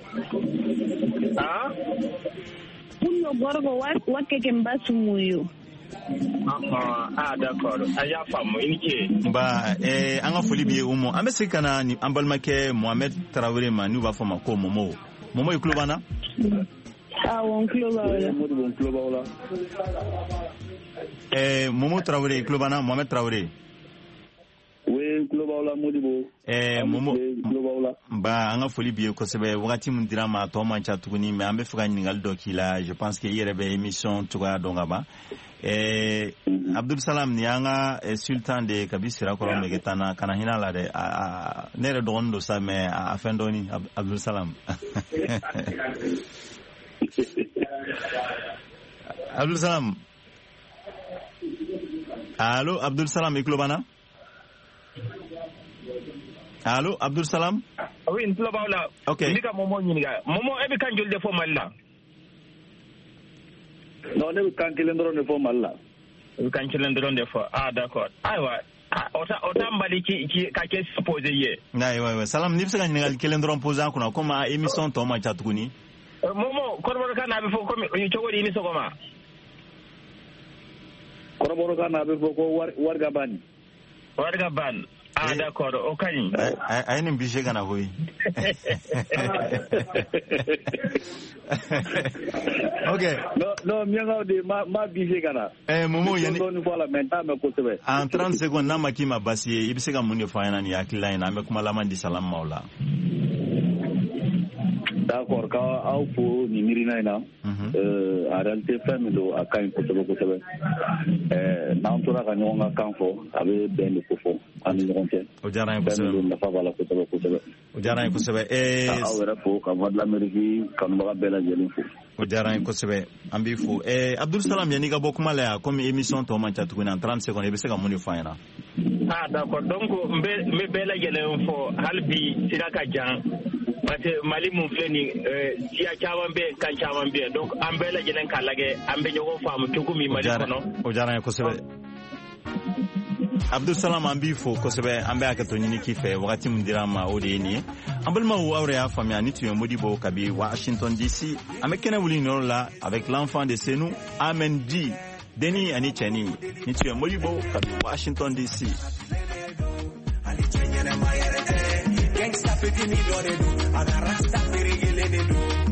ah Kuno gorgo wake ke mbasi muyo Ah, ah d'accord. Aya famu inike. Ba eh anga foli bi umo. Ambe sikana ni ambalmake Mohamed Traoré ma nu ba fama ko momo. Momo iklo bana? Ah, on klo ba wala. Mo bon klo ba wala. Eh Momo Traoré iklo bana Mohamed Traoré. We klo ba wala modibo. Eh Momo klo ba wala. Ba anga foli bi ko sebe wakati mun dira ma to man cha tuguni me ambe fuka ningal dokila. Je pense que yere be émission tuga donga ba. Eh Abdul Salam ni anga eh, sultan de kabisira ko me getana kana hinala de a nere do sa me a fendoni Ab, Abdul Salam Abdul Salam Allô Abdul Salam iklobana Allô Abdul Salam Oui iklobana okay nika momo nyinga momo ebi kanjul de fo malla Non, ne kan kilen doron ne fo malla. Kan kilen doron de fo. Ah d'accord. Aywa. Ota ota mbali ki ki ka ke supposé ye. Na ouais ouais. Salam ni bisaka ngal kilen doron posa kuna koma émission to ma chatukuni. Momo korbo kana be fo ko mi chogori émission koma. Korbo kana be fo ko warga ban. Warga ban. Ah d'accord. O kany. Ay ay ni bije kana hoyi. Okay. No, no, mianga de ma ma bije kana. Eh momo yani. Ndoni fola menta me ko sebe. En trente secondes na makima basi ibiseka munye fayana ni akila ina me kuma lamandi salam maula. D'accord, ka au po ni mirina ina. Euh en réalité femme do akan ko sebe ko sebe. Eh na ontora ka nyonga kanfo abe ben ko fo ani ngonte. O jara ko sebe. Na fa bala ko sebe ko sebe. O jara ko sebe. Eh awera fo ka wadla meriki kan ba bela jelin fo. O jara ko sebe ambi fo. Eh Abdul Salam yani ga bokuma la comme émission to man chatu en trente secondes ibiseka munye fayana. Ah d'accord. Donc mbe me bela jelen fo halbi siraka jan. Parce que Mali mun fleni euh si a chawan be kan chawan be donc an bela jelen kalage an be jogo famu tukumi Mali kono. O jara ko sebe. Abdul Salam ambi fo ko sebe ambe akato nyini kife wakati mundira ma odeni ambalma ou awre ya famia ni tuyo modibo kabi Washington D C amekene wuli nola avec l'enfant de Senou Amendi deni ani cheni ni tue Modibo kabi Washington D C. Gangsta peti mi dore do, aga rasta pere gele de do.